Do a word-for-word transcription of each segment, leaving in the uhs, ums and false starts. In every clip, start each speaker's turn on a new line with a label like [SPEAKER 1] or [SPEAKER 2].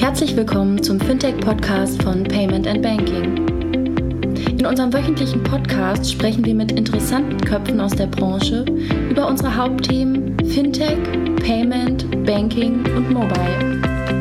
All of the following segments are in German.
[SPEAKER 1] Herzlich willkommen zum Fintech-Podcast von Payment and Banking. In unserem wöchentlichen Podcast sprechen wir mit interessanten Köpfen aus der Branche über unsere Hauptthemen Fintech, Payment, Banking und Mobile.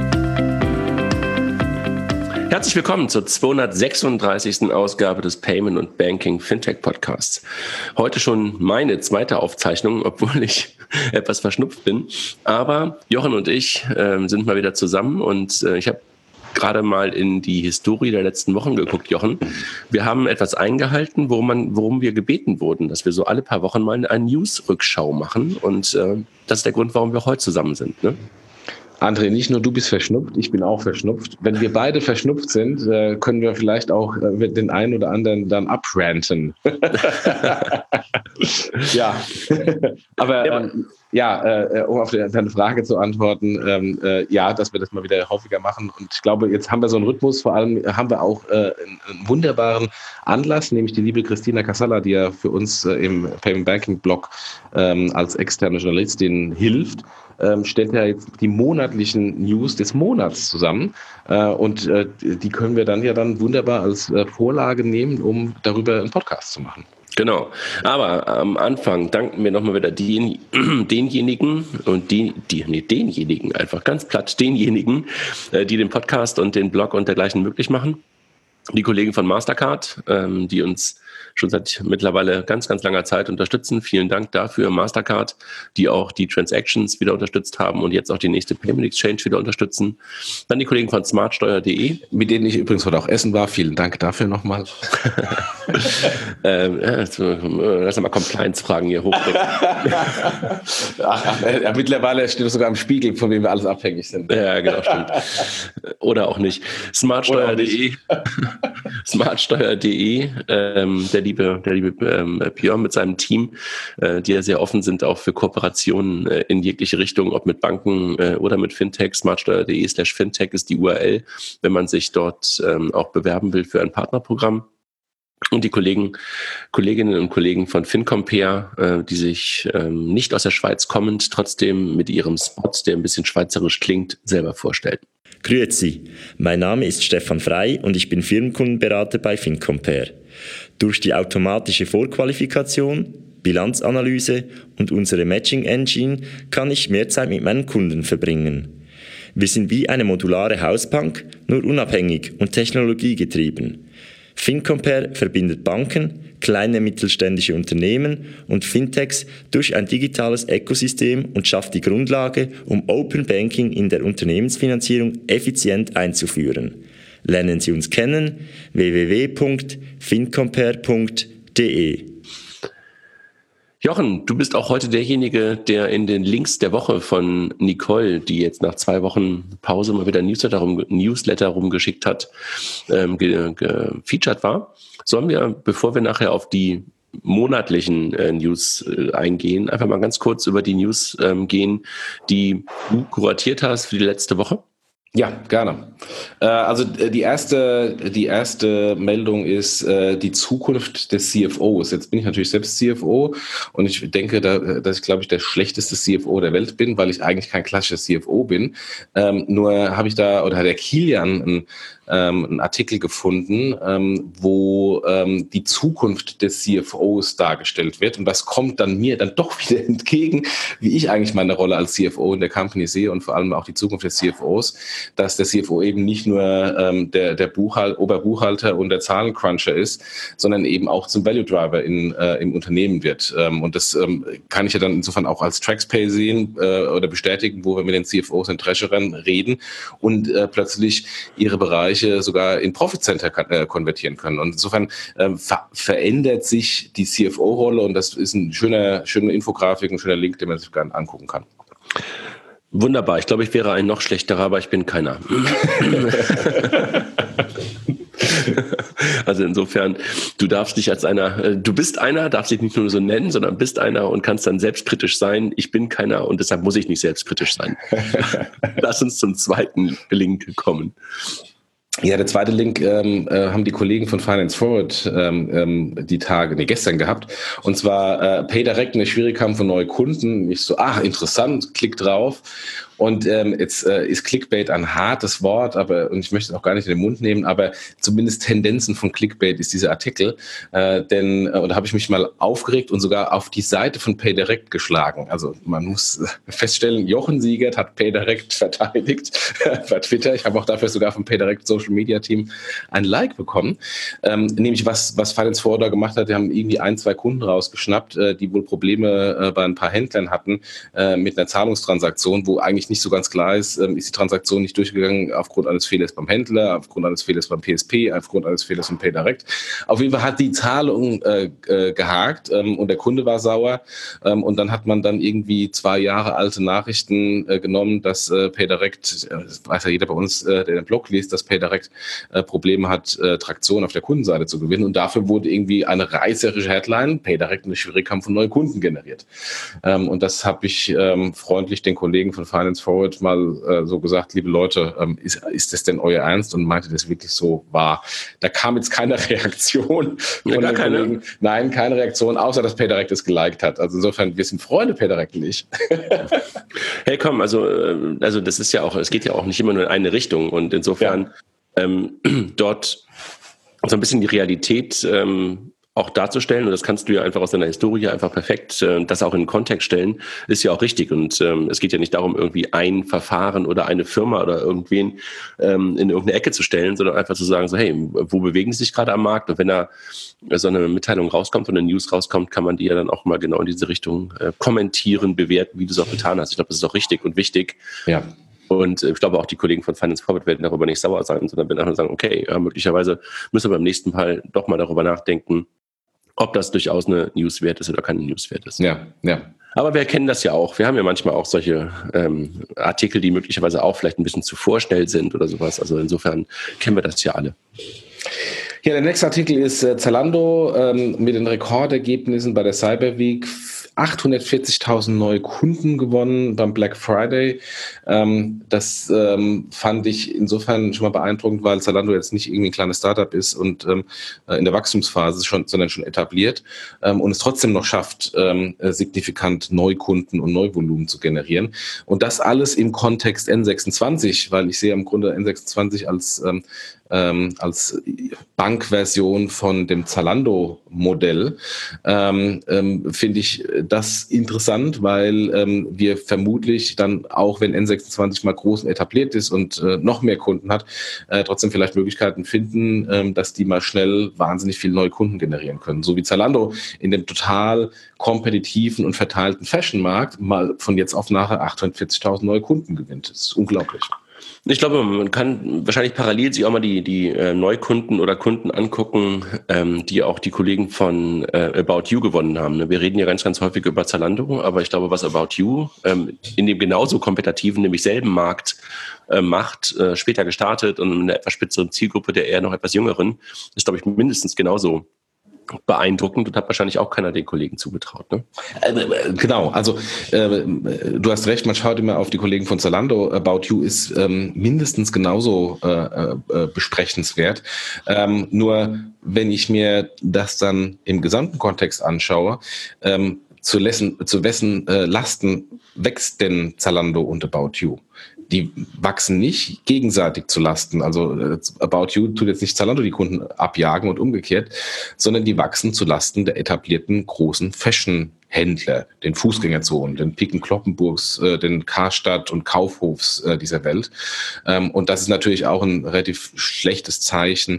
[SPEAKER 2] Herzlich willkommen zur zweihundertsechsunddreißigsten Ausgabe des Payment und Banking Fintech Podcasts. Heute schon meine zweite Aufzeichnung, obwohl ich etwas verschnupft bin. Aber Jochen und ich äh, sind mal wieder zusammen und äh, ich habe gerade mal in die Historie der letzten Wochen geguckt, Jochen. Wir haben etwas eingehalten, worum, man, worum wir gebeten wurden, dass wir so alle paar Wochen mal eine News-Rückschau machen. Und äh, das ist der Grund, warum wir heute zusammen sind, ne?
[SPEAKER 3] André, nicht nur du bist verschnupft, ich bin auch verschnupft. Wenn wir beide verschnupft sind, können wir vielleicht auch den einen oder anderen dann abranten. ja, aber ähm, ja, äh, um auf deine Frage zu antworten, ähm, äh, ja, dass wir das mal wieder häufiger machen. Und ich glaube, jetzt haben wir so einen Rhythmus, vor allem haben wir auch äh, einen wunderbaren Anlass, nämlich die liebe Christina Casalla, die ja für uns äh, im Payment Banking Blog ähm, als externe Journalistin hilft. Ähm, stellt ja jetzt die monatlichen News des Monats zusammen äh, und äh, die können wir dann ja dann wunderbar als äh, Vorlage nehmen, um darüber einen Podcast zu machen.
[SPEAKER 2] Genau, aber am Anfang danken wir nochmal wieder den, denjenigen und die, die, nee, denjenigen, einfach ganz platt, denjenigen, äh, die den Podcast und den Blog und dergleichen möglich machen. Die Kollegen von Mastercard, ähm, die uns schon seit mittlerweile ganz, ganz langer Zeit unterstützen. Vielen Dank dafür, Mastercard, die auch die Transactions wieder unterstützt haben und jetzt auch die nächste Payment Exchange wieder unterstützen. Dann die Kollegen von smartsteuer punkt de.
[SPEAKER 3] Mit denen ich übrigens heute auch essen war. Vielen Dank dafür nochmal.
[SPEAKER 2] ähm, ja, lass mal Compliance-Fragen hier hochbringen.
[SPEAKER 3] Ach, ja, mittlerweile steht es sogar im Spiegel, von wem wir alles abhängig sind.
[SPEAKER 2] Ja, genau, stimmt. Oder auch nicht. smartsteuer punkt de. smartsteuer punkt de, ähm, der liebe, der liebe ähm, Björn mit seinem Team, äh, die ja sehr offen sind auch für Kooperationen äh, in jegliche Richtung, ob mit Banken äh, oder mit Fintech. smartsteuer punkt de slash fintech ist die U R L, wenn man sich dort ähm, auch bewerben will für ein Partnerprogramm. Und die Kollegen, Kolleginnen und Kollegen von FinCompare, äh, die sich ähm, nicht aus der Schweiz kommend, trotzdem mit ihrem Spot, der ein bisschen schweizerisch klingt, selber vorstellen.
[SPEAKER 4] Grüezi, mein Name ist Stefan Frey und ich bin Firmenkundenberater bei FinCompare. Durch die automatische Vorqualifikation, Bilanzanalyse und unsere Matching Engine kann ich mehr Zeit mit meinen Kunden verbringen. Wir sind wie eine modulare Hausbank, nur unabhängig und technologiegetrieben. FinCompare verbindet Banken, kleine mittelständische Unternehmen und Fintechs durch ein digitales Ökosystem und schafft die Grundlage, um Open Banking in der Unternehmensfinanzierung effizient einzuführen. Lernen Sie uns kennen, w w w punkt fincompare punkt de.
[SPEAKER 2] Jochen, du bist auch heute derjenige, der in den Links der Woche von Nicole, die jetzt nach zwei Wochen Pause mal wieder Newsletter, rum, Newsletter rumgeschickt hat, ähm, ge, gefeatured war. Sollen wir, bevor wir nachher auf die monatlichen äh, News äh, eingehen, einfach mal ganz kurz über die News ähm, gehen, die du kuratiert hast für die letzte Woche?
[SPEAKER 3] Ja, gerne. Äh, also die erste, die erste Meldung ist äh, die Zukunft des C F Os. Jetzt bin ich natürlich selbst C F O und ich denke, da, dass ich, glaube ich, der schlechteste C F O der Welt bin, weil ich eigentlich kein klassischer C F O bin. Ähm, nur habe ich da, oder hat der Kilian ein ähm, einen Artikel gefunden, ähm, wo ähm, die Zukunft des C F Os dargestellt wird. Und das kommt dann mir dann doch wieder entgegen, wie ich eigentlich meine Rolle als C F O in der Company sehe und vor allem auch die Zukunft des C F Os, dass der C F O eben nicht nur ähm, der, der Buchhal- Oberbuchhalter und der Zahlencruncher ist, sondern eben auch zum Value Driver in, äh, im Unternehmen wird. Ähm, und das ähm, kann ich ja dann insofern auch als TraxPay sehen äh, oder bestätigen, wo wir mit den C F Os und Treasurern reden und äh, plötzlich ihre Bereiche sogar in Profit Center kan- äh, konvertieren können. Und insofern ähm, ver- verändert sich die C F O-Rolle und das ist ein schöner, schöner Infografik, ein schöner Link, den man sich gerne angucken kann.
[SPEAKER 2] Wunderbar. Ich glaube, ich wäre ein noch schlechterer, aber ich bin keiner. Also insofern, du darfst dich als einer, du bist einer, darfst dich nicht nur so nennen, sondern bist einer und kannst dann selbstkritisch sein. Ich bin keiner und deshalb muss ich nicht selbstkritisch sein. Lass uns zum zweiten Link kommen.
[SPEAKER 3] Ja, der zweite Link ähm, äh, haben die Kollegen von Finance Forward ähm, ähm, die Tage, nee, gestern gehabt. Und zwar äh, PayDirect, eine Schwierigkeit von neuen Kunden. Ich so, ach, interessant, klick drauf. Und ähm, jetzt äh, ist Clickbait ein hartes Wort, aber und ich möchte es auch gar nicht in den Mund nehmen, aber zumindest Tendenzen von Clickbait ist dieser Artikel. Äh, denn äh, und da habe ich mich mal aufgeregt und sogar auf die Seite von PayDirect geschlagen. Also man muss feststellen, Jochen Siegert hat PayDirect verteidigt bei Twitter. Ich habe auch dafür sogar vom PayDirect Social Media Team ein Like bekommen. Ähm, nämlich was, was Finance Forward da gemacht hat, die haben irgendwie ein, zwei Kunden rausgeschnappt, äh, die wohl Probleme äh, bei ein paar Händlern hatten äh, mit einer Zahlungstransaktion, wo eigentlich nicht so ganz klar ist, ähm, ist die Transaktion nicht durchgegangen aufgrund eines Fehlers beim Händler, aufgrund eines Fehlers beim P S P, aufgrund eines Fehlers im PayDirect. Auf jeden Fall hat die Zahlung äh, äh, gehakt ähm, und der Kunde war sauer ähm, und dann hat man dann irgendwie zwei Jahre alte Nachrichten äh, genommen, dass äh, PayDirect, äh, das weiß ja jeder bei uns, äh, der den Blog liest, dass PayDirect äh, Probleme hat, äh, Traktion auf der Kundenseite zu gewinnen und dafür wurde irgendwie eine reißerische Headline, PayDirect eine Schwierigkeit von neuen Kunden generiert. Ähm, und das habe ich ähm, freundlich den Kollegen von Finance Forward mal äh, so gesagt, liebe Leute, ähm, ist, ist das denn euer Ernst? Und meinte das wirklich so wahr. Da kam jetzt keine Reaktion von
[SPEAKER 2] ja, gar
[SPEAKER 3] den
[SPEAKER 2] keine.
[SPEAKER 3] Kollegen. Nein, keine Reaktion, außer dass PayDirect es geliked hat. Also insofern, wir sind Freunde PayDirect nicht.
[SPEAKER 2] Hey, komm, also, also das ist ja auch, es geht ja auch nicht immer nur in eine Richtung und insofern ja. ähm, dort so ein bisschen die Realität ähm, auch darzustellen, und das kannst du ja einfach aus deiner Historie einfach perfekt, äh, das auch in den Kontext stellen, ist ja auch richtig. Und ähm, es geht ja nicht darum, irgendwie ein Verfahren oder eine Firma oder irgendwen ähm, in irgendeine Ecke zu stellen, sondern einfach zu sagen, so hey, wo bewegen sie sich gerade am Markt? Und wenn da so eine Mitteilung rauskommt und eine News rauskommt, kann man die ja dann auch mal genau in diese Richtung äh, kommentieren, bewerten, wie du es auch getan hast. Ich glaube, das ist auch richtig und wichtig.
[SPEAKER 3] Ja.
[SPEAKER 2] Und ich glaube, auch die Kollegen von Finance Forward werden darüber nicht sauer sein, sondern werden einfach sagen, okay, ja, möglicherweise müssen wir beim nächsten Mal doch mal darüber nachdenken, ob das durchaus eine News wert ist oder keine News wert ist.
[SPEAKER 3] Ja, ja.
[SPEAKER 2] Aber wir kennen das ja auch. Wir haben ja manchmal auch solche ähm, Artikel, die möglicherweise auch vielleicht ein bisschen zu vorschnell sind oder sowas. Also insofern kennen wir das ja alle.
[SPEAKER 3] Ja, der nächste Artikel ist äh, Zalando ähm, mit den Rekordergebnissen bei der Cyber Week. achthundertvierzigtausend neue Kunden gewonnen beim Black Friday. Ähm, das ähm, fand ich insofern schon mal beeindruckend, weil Zalando jetzt nicht irgendwie ein kleines Startup ist und ähm, in der Wachstumsphase schon, sondern schon etabliert ähm, und es trotzdem noch schafft, ähm, signifikant Neukunden und Neuvolumen zu generieren. Und das alles im Kontext N sechsundzwanzig, weil ich sehe im Grunde N sechsundzwanzig als ähm, Ähm, als Bankversion von dem Zalando-Modell, ähm, ähm, finde ich das interessant, weil ähm, wir vermutlich dann, auch wenn N sechsundzwanzig mal groß und etabliert ist und äh, noch mehr Kunden hat, äh, trotzdem vielleicht Möglichkeiten finden, ähm, dass die mal schnell wahnsinnig viele neue Kunden generieren können. So wie Zalando in dem total kompetitiven und verteilten Fashion-Markt mal von jetzt auf nachher achthundertvierzigtausend neue Kunden gewinnt. Das ist unglaublich.
[SPEAKER 2] Ich glaube, man kann wahrscheinlich parallel sich auch mal die, die äh, Neukunden oder Kunden angucken, ähm, die auch die Kollegen von äh, About You gewonnen haben. Ne? Wir reden ja ganz, ganz häufig über Zalando, aber ich glaube, was About You ähm, in dem genauso kompetitiven, nämlich selben Markt äh, macht, äh, später gestartet und in einer etwas spitzeren Zielgruppe der eher noch etwas jüngeren, ist, glaube ich, mindestens genauso beeindruckend und hat wahrscheinlich auch keiner den Kollegen zugetraut. Ne?
[SPEAKER 3] Äh, genau, also äh, du hast recht, man schaut immer auf die Kollegen von Zalando. About You ist ähm, mindestens genauso äh, äh, besprechenswert. Ähm, nur wenn ich mir das dann im gesamten Kontext anschaue, ähm, zu, lessen, zu wessen äh, Lasten wächst denn Zalando und About You? Die wachsen nicht gegenseitig zu Lasten. Also äh, About You tut jetzt nicht Zalando die Kunden abjagen und umgekehrt, sondern die wachsen zu Lasten der etablierten großen Fashion-Händler, den Fußgängerzonen, den Piken-Kloppenburgs, äh, den Karstadt und Kaufhofs äh, dieser Welt. Ähm, und das ist natürlich auch ein relativ schlechtes Zeichen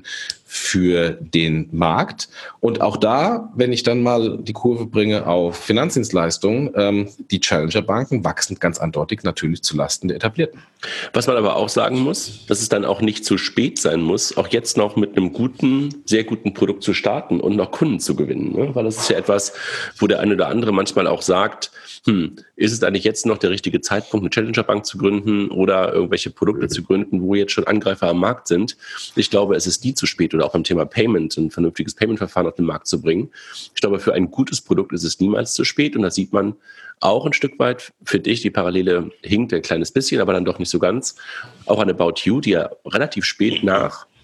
[SPEAKER 3] für den Markt. Und auch da, wenn ich dann mal die Kurve bringe auf Finanzdienstleistungen, ähm, die Challenger-Banken wachsen ganz eindeutig natürlich zu Lasten der Etablierten.
[SPEAKER 2] Was man aber auch sagen muss, dass es dann auch nicht zu spät sein muss, auch jetzt noch mit einem guten, sehr guten Produkt zu starten und noch Kunden zu gewinnen. Ne? Weil das ist ja etwas, wo der eine oder andere manchmal auch sagt, hm, ist es eigentlich jetzt noch der richtige Zeitpunkt, eine Challenger-Bank zu gründen oder irgendwelche Produkte zu gründen, wo jetzt schon Angreifer am Markt sind? Ich glaube, es ist nie zu spät, oder auch beim Thema Payment, ein vernünftiges Payment-Verfahren auf den Markt zu bringen. Ich glaube, für ein gutes Produkt ist es niemals zu spät, und da sieht man auch ein Stück weit, finde ich, die Parallele hinkt ein kleines bisschen, aber dann doch nicht so ganz. Auch an About You, die ja relativ spät nach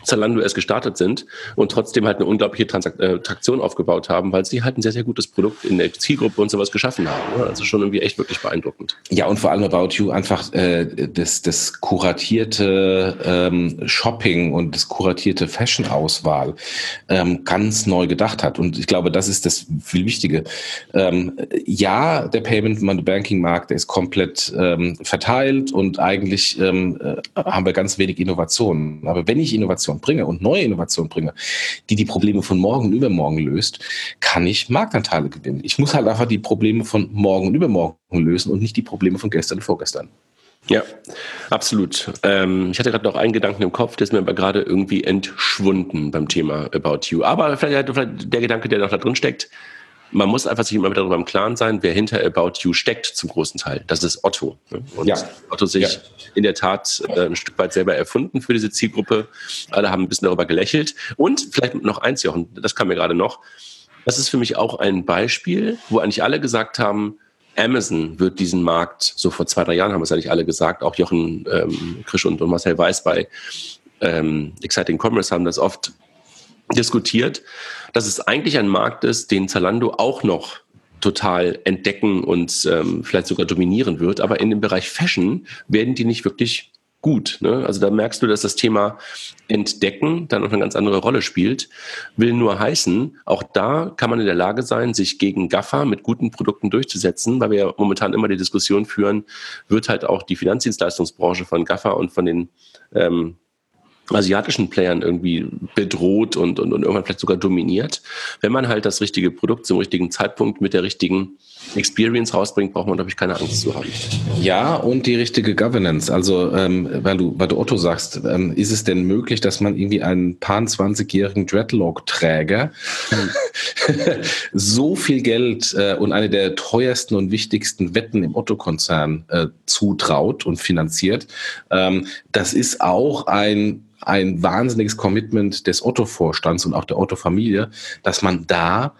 [SPEAKER 2] Zalando erst gestartet sind und trotzdem halt eine unglaubliche Transak- äh, Traktion aufgebaut haben, weil sie halt ein sehr, sehr gutes Produkt in der Zielgruppe und sowas geschaffen haben. Also schon irgendwie echt wirklich beeindruckend.
[SPEAKER 3] Ja, und vor allem About You einfach äh, das, das kuratierte ähm, Shopping und das kuratierte Fashion-Auswahl ähm, ganz neu gedacht hat. Und ich glaube, das ist das viel Wichtige. Ähm, ja, der Payment-Banking-Markt, der ist komplett ähm, verteilt und eigentlich ähm, äh, haben wir ganz wenig Innovationen. Aber wenn ich Innovation bringe und neue Innovation bringe, die die Probleme von morgen und übermorgen löst, kann ich Marktanteile gewinnen. Ich muss halt einfach die Probleme von morgen und übermorgen lösen und nicht die Probleme von gestern und vorgestern.
[SPEAKER 2] Ja, absolut. Ähm, ich hatte gerade noch einen Gedanken im Kopf, der ist mir aber gerade irgendwie entschwunden beim Thema About You. Aber vielleicht, vielleicht der Gedanke, der noch da drin steckt, man muss einfach sich immer darüber im Klaren sein, wer hinter About You steckt zum großen Teil. Das ist Otto. Und ja. Otto sich ja. in der Tat äh, ein Stück weit selber erfunden für diese Zielgruppe. Alle haben ein bisschen darüber gelächelt. Und vielleicht noch eins, Jochen, das kam mir gerade noch. Das ist für mich auch ein Beispiel, wo eigentlich alle gesagt haben, Amazon wird diesen Markt, so vor zwei, drei Jahren haben es eigentlich alle gesagt, auch Jochen ähm, Krisch und, und Marcel Weiß bei ähm, Exciting Commerce haben das oft diskutiert, dass es eigentlich ein Markt ist, den Zalando auch noch total entdecken und ähm, vielleicht sogar dominieren wird. Aber in dem Bereich Fashion werden die nicht wirklich gut. Ne? Also da merkst du, dass das Thema Entdecken dann noch eine ganz andere Rolle spielt. Will nur heißen, auch da kann man in der Lage sein, sich gegen GAFA mit guten Produkten durchzusetzen, weil wir ja momentan immer die Diskussion führen, wird halt auch die Finanzdienstleistungsbranche von GAFA und von den ähm, asiatischen Playern irgendwie bedroht und, und, und irgendwann vielleicht sogar dominiert. Wenn man halt das richtige Produkt zum richtigen Zeitpunkt mit der richtigen Experience rausbringt, braucht man, glaube ich, keine Angst zu haben.
[SPEAKER 3] Ja, und die richtige Governance. Also, ähm, weil du, weil du Otto sagst, ähm, ist es denn möglich, dass man irgendwie einen paar zwanzigjährigen Dreadlock-Träger so viel Geld äh, und eine der teuersten und wichtigsten Wetten im Otto-Konzern äh, zutraut und finanziert? Ähm, das ist auch ein ein wahnsinniges Commitment des Otto-Vorstands und auch der Otto-Familie, dass man da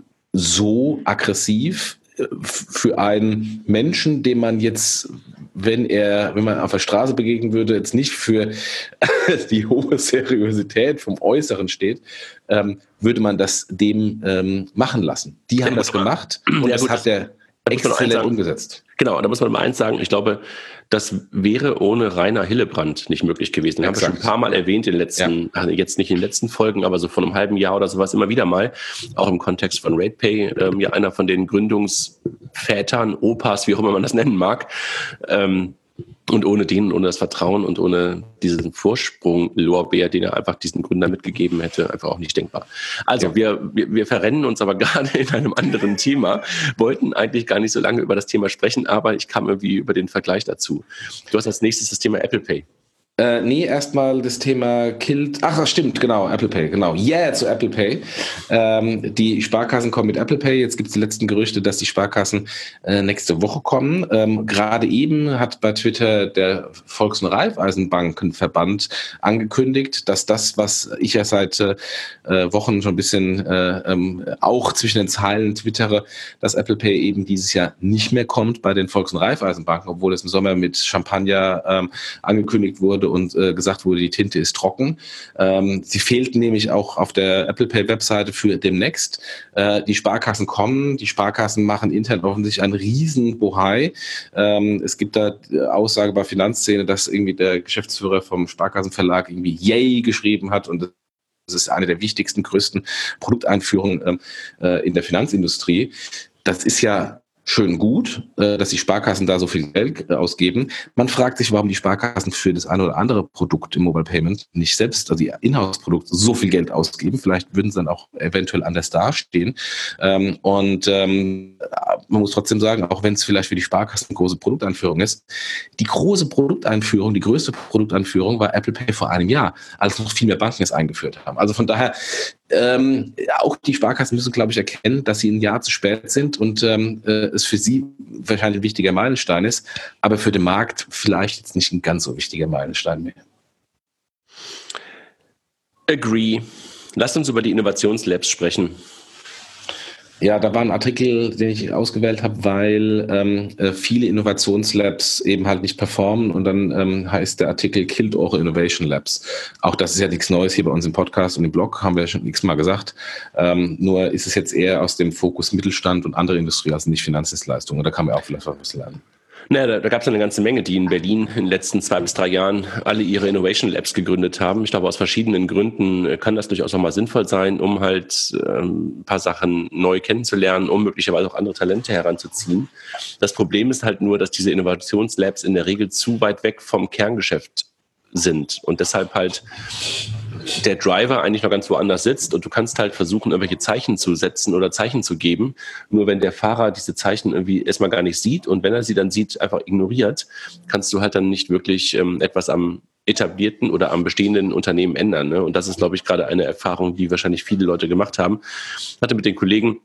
[SPEAKER 3] so aggressiv für einen Menschen, dem man jetzt, wenn er, wenn man auf der Straße begegnen würde, jetzt nicht für die hohe Seriosität vom Äußeren steht, ähm, würde man das dem ähm, machen lassen. Die haben das gemacht und
[SPEAKER 2] ja,
[SPEAKER 3] das
[SPEAKER 2] gut,
[SPEAKER 3] hat der exzellent umgesetzt.
[SPEAKER 2] Genau, da muss man mal eins sagen, ich glaube, das wäre ohne Rainer Hillebrand nicht möglich gewesen. Den haben wir schon ein paar Mal erwähnt in den letzten, ja. jetzt nicht in den letzten Folgen, aber so vor einem halben Jahr oder sowas immer wieder mal, auch im Kontext von RatePay, ähm, ja einer von den Gründungsvätern, Opas, wie auch immer man das nennen mag. Ähm, Und ohne den, ohne das Vertrauen und ohne diesen Vorsprung-Lorbeer, den er einfach diesen Gründer mitgegeben hätte, einfach auch nicht denkbar. Also ja. wir, wir, wir verrennen uns aber gerade in einem anderen Thema, wollten eigentlich gar nicht so lange über das Thema sprechen, aber ich kam irgendwie über den Vergleich dazu. Du hast als nächstes das Thema Apple Pay.
[SPEAKER 3] Äh, nee, erstmal das Thema Killed. Ach, stimmt, genau, Apple Pay, genau. Yeah, zu Apple Pay. Ähm, die Sparkassen kommen mit Apple Pay. Jetzt gibt es die letzten Gerüchte, dass die Sparkassen äh, nächste Woche kommen. Ähm, gerade eben hat bei Twitter der Volks- und Raiffeisenbankenverband angekündigt, dass das, was ich ja seit äh, Wochen schon ein bisschen äh, ähm, auch zwischen den Zeilen twittere, dass Apple Pay eben dieses Jahr nicht mehr kommt bei den Volks- und Raiffeisenbanken, obwohl es im Sommer mit Champagner ähm, angekündigt wurde und äh, gesagt wurde, die Tinte ist trocken. Ähm, sie fehlten nämlich auch auf der Apple Pay Webseite für demnächst. Äh, die Sparkassen kommen, die Sparkassen machen intern offensichtlich einen riesen Bohai. Ähm, es gibt da Aussage bei Finanzszene, dass irgendwie der Geschäftsführer vom Sparkassenverlag irgendwie Yay geschrieben hat und das ist eine der wichtigsten, größten Produkteinführungen ähm, äh, in der Finanzindustrie. Das ist ja schön gut, dass die Sparkassen da so viel Geld ausgeben. Man fragt sich, warum die Sparkassen für das eine oder andere Produkt im Mobile Payment nicht selbst, also die Inhouse-Produkte, so viel Geld ausgeben. Vielleicht würden sie dann auch eventuell anders dastehen. Und man muss trotzdem sagen, auch wenn es vielleicht für die Sparkassen eine große Produkteinführung ist, die große Produkteinführung, die größte Produkteinführung war Apple Pay vor einem Jahr, als noch viel mehr Banken es eingeführt haben. Also von daher, ähm, auch die Sparkassen müssen, glaube ich, erkennen, dass sie ein Jahr zu spät sind und ähm, es für sie wahrscheinlich ein wichtiger Meilenstein ist, aber für den Markt vielleicht jetzt nicht ein ganz so wichtiger Meilenstein mehr.
[SPEAKER 2] Agree. Lasst uns über die Innovationslabs sprechen.
[SPEAKER 3] Ja, da war ein Artikel, den ich ausgewählt habe, weil ähm, viele Innovationslabs eben halt nicht performen und dann ähm, heißt der Artikel Killed Eure Innovation Labs. Auch das ist ja nichts Neues hier bei uns im Podcast und im Blog, haben wir ja schon x-mal gesagt. Ähm, nur ist es jetzt eher aus dem Fokus Mittelstand und andere Industrie, also nicht Finanzdienstleistungen. Da kann man auch vielleicht was lernen.
[SPEAKER 2] Naja, da, da gab es eine ganze Menge, die in Berlin in den letzten zwei bis drei Jahren alle ihre Innovation Labs gegründet haben. Ich glaube, aus verschiedenen Gründen kann das durchaus auch mal sinnvoll sein, um halt ähm, ein paar Sachen neu kennenzulernen, um möglicherweise auch andere Talente heranzuziehen. Das Problem ist halt nur, dass diese Innovationslabs in der Regel zu weit weg vom Kerngeschäft sind und deshalb halt der Driver eigentlich noch ganz woanders sitzt und du kannst halt versuchen, irgendwelche Zeichen zu setzen oder Zeichen zu geben. Nur wenn der Fahrer diese Zeichen irgendwie erstmal gar nicht sieht und wenn er sie dann sieht, einfach ignoriert, kannst du halt dann nicht wirklich ähm, etwas am etablierten oder am bestehenden Unternehmen ändern. Ne? Und das ist, glaube ich, gerade eine Erfahrung, die wahrscheinlich viele Leute gemacht haben. Ich hatte mit den Kollegen,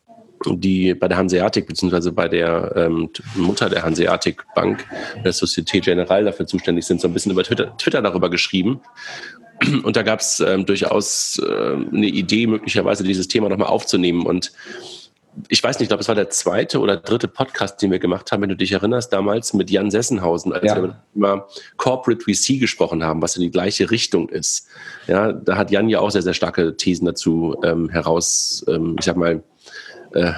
[SPEAKER 2] die bei der Hanseatic beziehungsweise bei der ähm, Mutter der Hanseatic Bank, der Société Générale, dafür zuständig sind, so ein bisschen über Twitter, Twitter darüber geschrieben. Und da gab es ähm, durchaus äh, eine Idee, möglicherweise dieses Thema nochmal aufzunehmen. Und ich weiß nicht, ich glaube, es war der zweite oder dritte Podcast, den wir gemacht haben, wenn du dich erinnerst, damals mit Jan Sessenhausen, als ja. wir über Corporate V C gesprochen haben, was in die gleiche Richtung ist. Ja, da hat Jan ja auch sehr, sehr starke Thesen dazu ähm, heraus, ähm, ich sag mal, äh,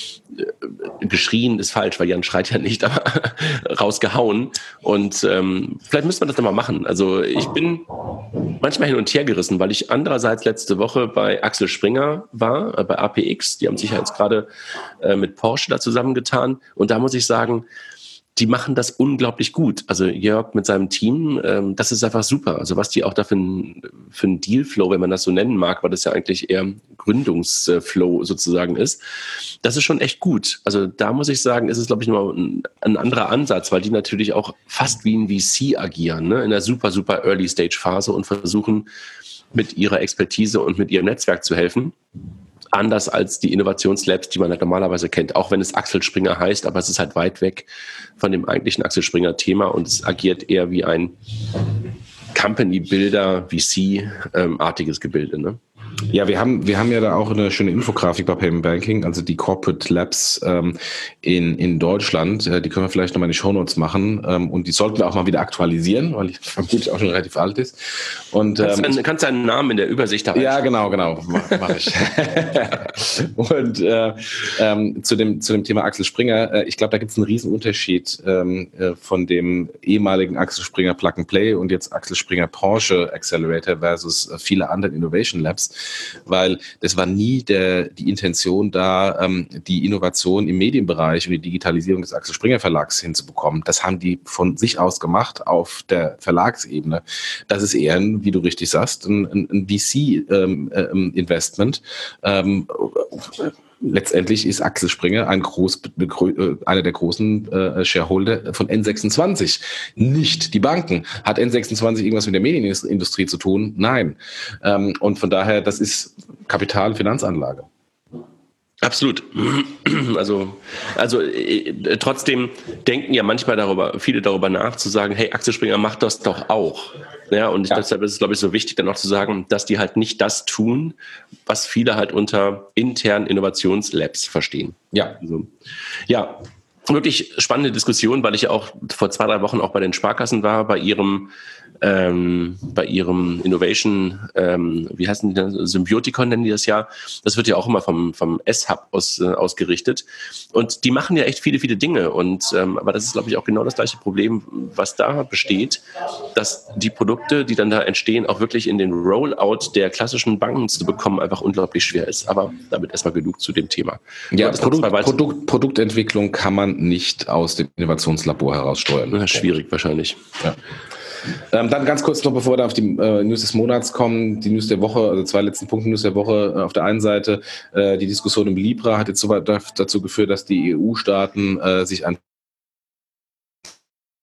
[SPEAKER 2] geschrien ist falsch, weil Jan schreit ja nicht, aber rausgehauen. Und ähm, vielleicht müsste man das nochmal machen. Also ich bin manchmal hin und her gerissen, weil ich andererseits letzte Woche bei Axel Springer war, äh, bei A P X. Die haben sich ja jetzt gerade äh, mit Porsche da zusammengetan. Und da muss ich sagen, die machen das unglaublich gut. Also Jörg mit seinem Team, ähm, das ist einfach super. Also was die auch da für ein, für ein Dealflow, wenn man das so nennen mag, weil das ja eigentlich eher Gründungsflow sozusagen ist, das ist schon echt gut. Also da muss ich sagen, ist es, glaube ich, nur ein, ein anderer Ansatz, weil die natürlich auch fast wie ein V C agieren, ne? In einer super, super Early-Stage-Phase und versuchen mit ihrer Expertise und mit ihrem Netzwerk zu helfen. Anders als die Innovationslabs, die man halt normalerweise kennt, auch wenn es Axel Springer heißt, aber es ist halt weit weg von dem eigentlichen Axel Springer Thema und es agiert eher wie ein Company-Builder, V C-artiges Gebilde, ne?
[SPEAKER 3] Ja, wir haben, wir haben ja da auch eine schöne Infografik bei Payment Banking, also die Corporate Labs ähm, in, in Deutschland, äh, die können wir vielleicht nochmal in die Shownotes machen ähm, und die sollten wir auch mal wieder aktualisieren, weil die vermutlich auch schon relativ alt ist. Und, ähm,
[SPEAKER 2] kannst, du, kannst du einen Namen in der Übersicht da
[SPEAKER 3] Ja, genau, genau, mache mach ich. Und äh, ähm, zu, dem, zu dem Thema Axel Springer, äh, ich glaube, da gibt es einen riesen Unterschied ähm, äh, von dem ehemaligen Axel Springer Plug and Play und jetzt Axel Springer Porsche Accelerator versus äh, viele andere Innovation Labs. Weil das war nie der, die Intention da, ähm, die Innovation im Medienbereich und die Digitalisierung des Axel Springer Verlags hinzubekommen. Das haben die von sich aus gemacht auf der Verlagsebene. Das ist eher, ein, wie du richtig sagst, ein, ein, ein V C-Investment. Ähm, ähm, Letztendlich ist Axel Springer ein groß, einer der großen äh, Shareholder von N sechsundzwanzig. Nicht die Banken. Hat N sechsundzwanzig irgendwas mit der Medienindustrie zu tun? Nein. Ähm, und von daher, das ist Kapital- Finanzanlage.
[SPEAKER 2] Absolut. Also, also äh, trotzdem denken ja manchmal darüber, viele darüber nach, zu sagen, hey, Axel Springer macht das doch auch. Ja, und ja. deshalb ist es, glaube ich, so wichtig, dann auch zu sagen, dass die halt nicht das tun, was viele halt unter internen Innovationslabs verstehen.
[SPEAKER 3] Ja.
[SPEAKER 2] Also, ja, wirklich spannende Diskussion, weil ich ja auch vor zwei, drei Wochen auch bei den Sparkassen war, bei ihrem Ähm, bei ihrem Innovation, ähm, wie heißen die das? Symbioticon nennen die das ja. Das wird ja auch immer vom, vom S-Hub aus, äh, ausgerichtet. Und die machen ja echt viele, viele Dinge. Und, ähm, aber das ist, glaube ich, auch genau das gleiche Problem, was da besteht, dass die Produkte, die dann da entstehen, auch wirklich in den Rollout der klassischen Banken zu bekommen, einfach unglaublich schwer ist. Aber damit erstmal genug zu dem Thema.
[SPEAKER 3] Ja, Produkt, Produkt, Produktentwicklung kann man nicht aus dem Innovationslabor heraus steuern.
[SPEAKER 2] Ja, schwierig wahrscheinlich.
[SPEAKER 3] Ja. Ähm, dann ganz kurz noch, bevor wir da auf die äh, News des Monats kommen, die News der Woche, also zwei letzten Punkte News der Woche. Äh, auf der einen Seite, äh, die Diskussion um Libra hat jetzt so weit dazu geführt, dass die E U-Staaten äh, sich ein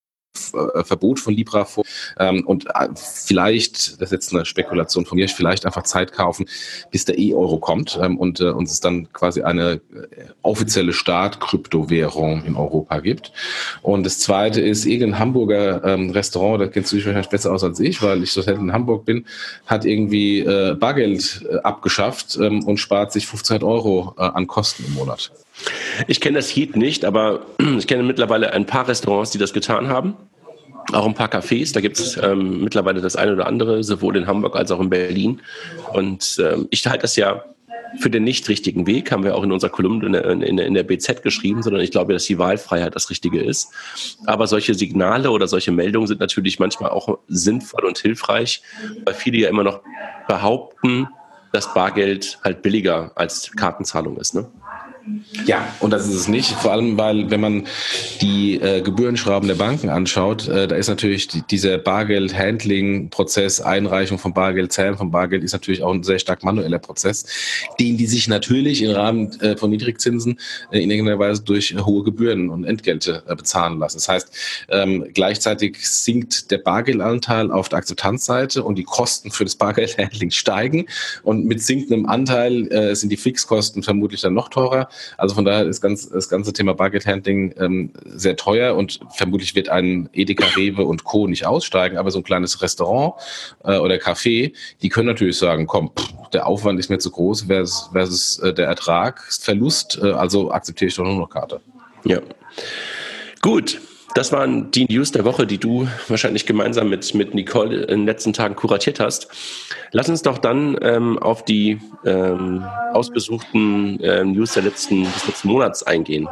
[SPEAKER 3] äh, Verbot von Libra vor ähm, und äh, vielleicht, das ist jetzt eine Spekulation von mir, vielleicht einfach Zeit kaufen, bis der E-Euro kommt ähm, und äh, uns es dann quasi eine äh, offizielle Staat-Kryptowährung in Europa gibt. Und das Zweite ist, irgendein Hamburger ähm, Restaurant, da kennst du dich wahrscheinlich besser aus als ich, weil ich so selten in Hamburg bin, hat irgendwie äh, Bargeld äh, abgeschafft ähm, und spart sich fünfzehnhundert Euro äh, an Kosten im Monat.
[SPEAKER 2] Ich kenne das Heat nicht, aber ich kenne mittlerweile ein paar Restaurants, die das getan haben. Auch ein paar Cafés, da gibt es ähm, mittlerweile das eine oder andere, sowohl in Hamburg als auch in Berlin. Und ähm, ich halte das ja für den nicht richtigen Weg, haben wir auch in unserer Kolumne in der, in, in der B Z geschrieben, sondern ich glaube, dass die Wahlfreiheit das Richtige ist. Aber solche Signale oder solche Meldungen sind natürlich manchmal auch sinnvoll und hilfreich, weil viele ja immer noch behaupten, dass Bargeld halt billiger als Kartenzahlung ist, ne?
[SPEAKER 3] Ja, und das ist es nicht. Vor allem, weil wenn man die äh, Gebührenschrauben der Banken anschaut, äh, da ist natürlich die, dieser Bargeld-Handling-Prozess, Einreichung von Bargeld, Zählen von Bargeld, ist natürlich auch ein sehr stark manueller Prozess, den die sich natürlich im Rahmen äh, von Niedrigzinsen äh, in irgendeiner Weise durch äh, hohe Gebühren und Entgelte äh, bezahlen lassen. Das heißt, ähm, gleichzeitig sinkt der Bargeldanteil auf der Akzeptanzseite und die Kosten für das Bargeld-Handling steigen und mit sinkendem Anteil äh, sind die Fixkosten vermutlich dann noch teurer. Also von daher ist ganz, das ganze Thema Bargeldhandling ähm, sehr teuer und vermutlich wird ein Edeka, Rewe und Co. nicht aussteigen, aber so ein kleines Restaurant äh, oder Café, die können natürlich sagen, komm, pff, der Aufwand ist mir zu groß versus, versus äh, der Ertragsverlust, äh, also akzeptiere ich doch nur noch Karte.
[SPEAKER 2] Ja, gut. Das waren die News der Woche, die du wahrscheinlich gemeinsam mit, mit Nicole in den letzten Tagen kuratiert hast. Lass uns doch dann ähm, auf die ähm, ausgesuchten äh, News der letzten, des letzten Monats eingehen.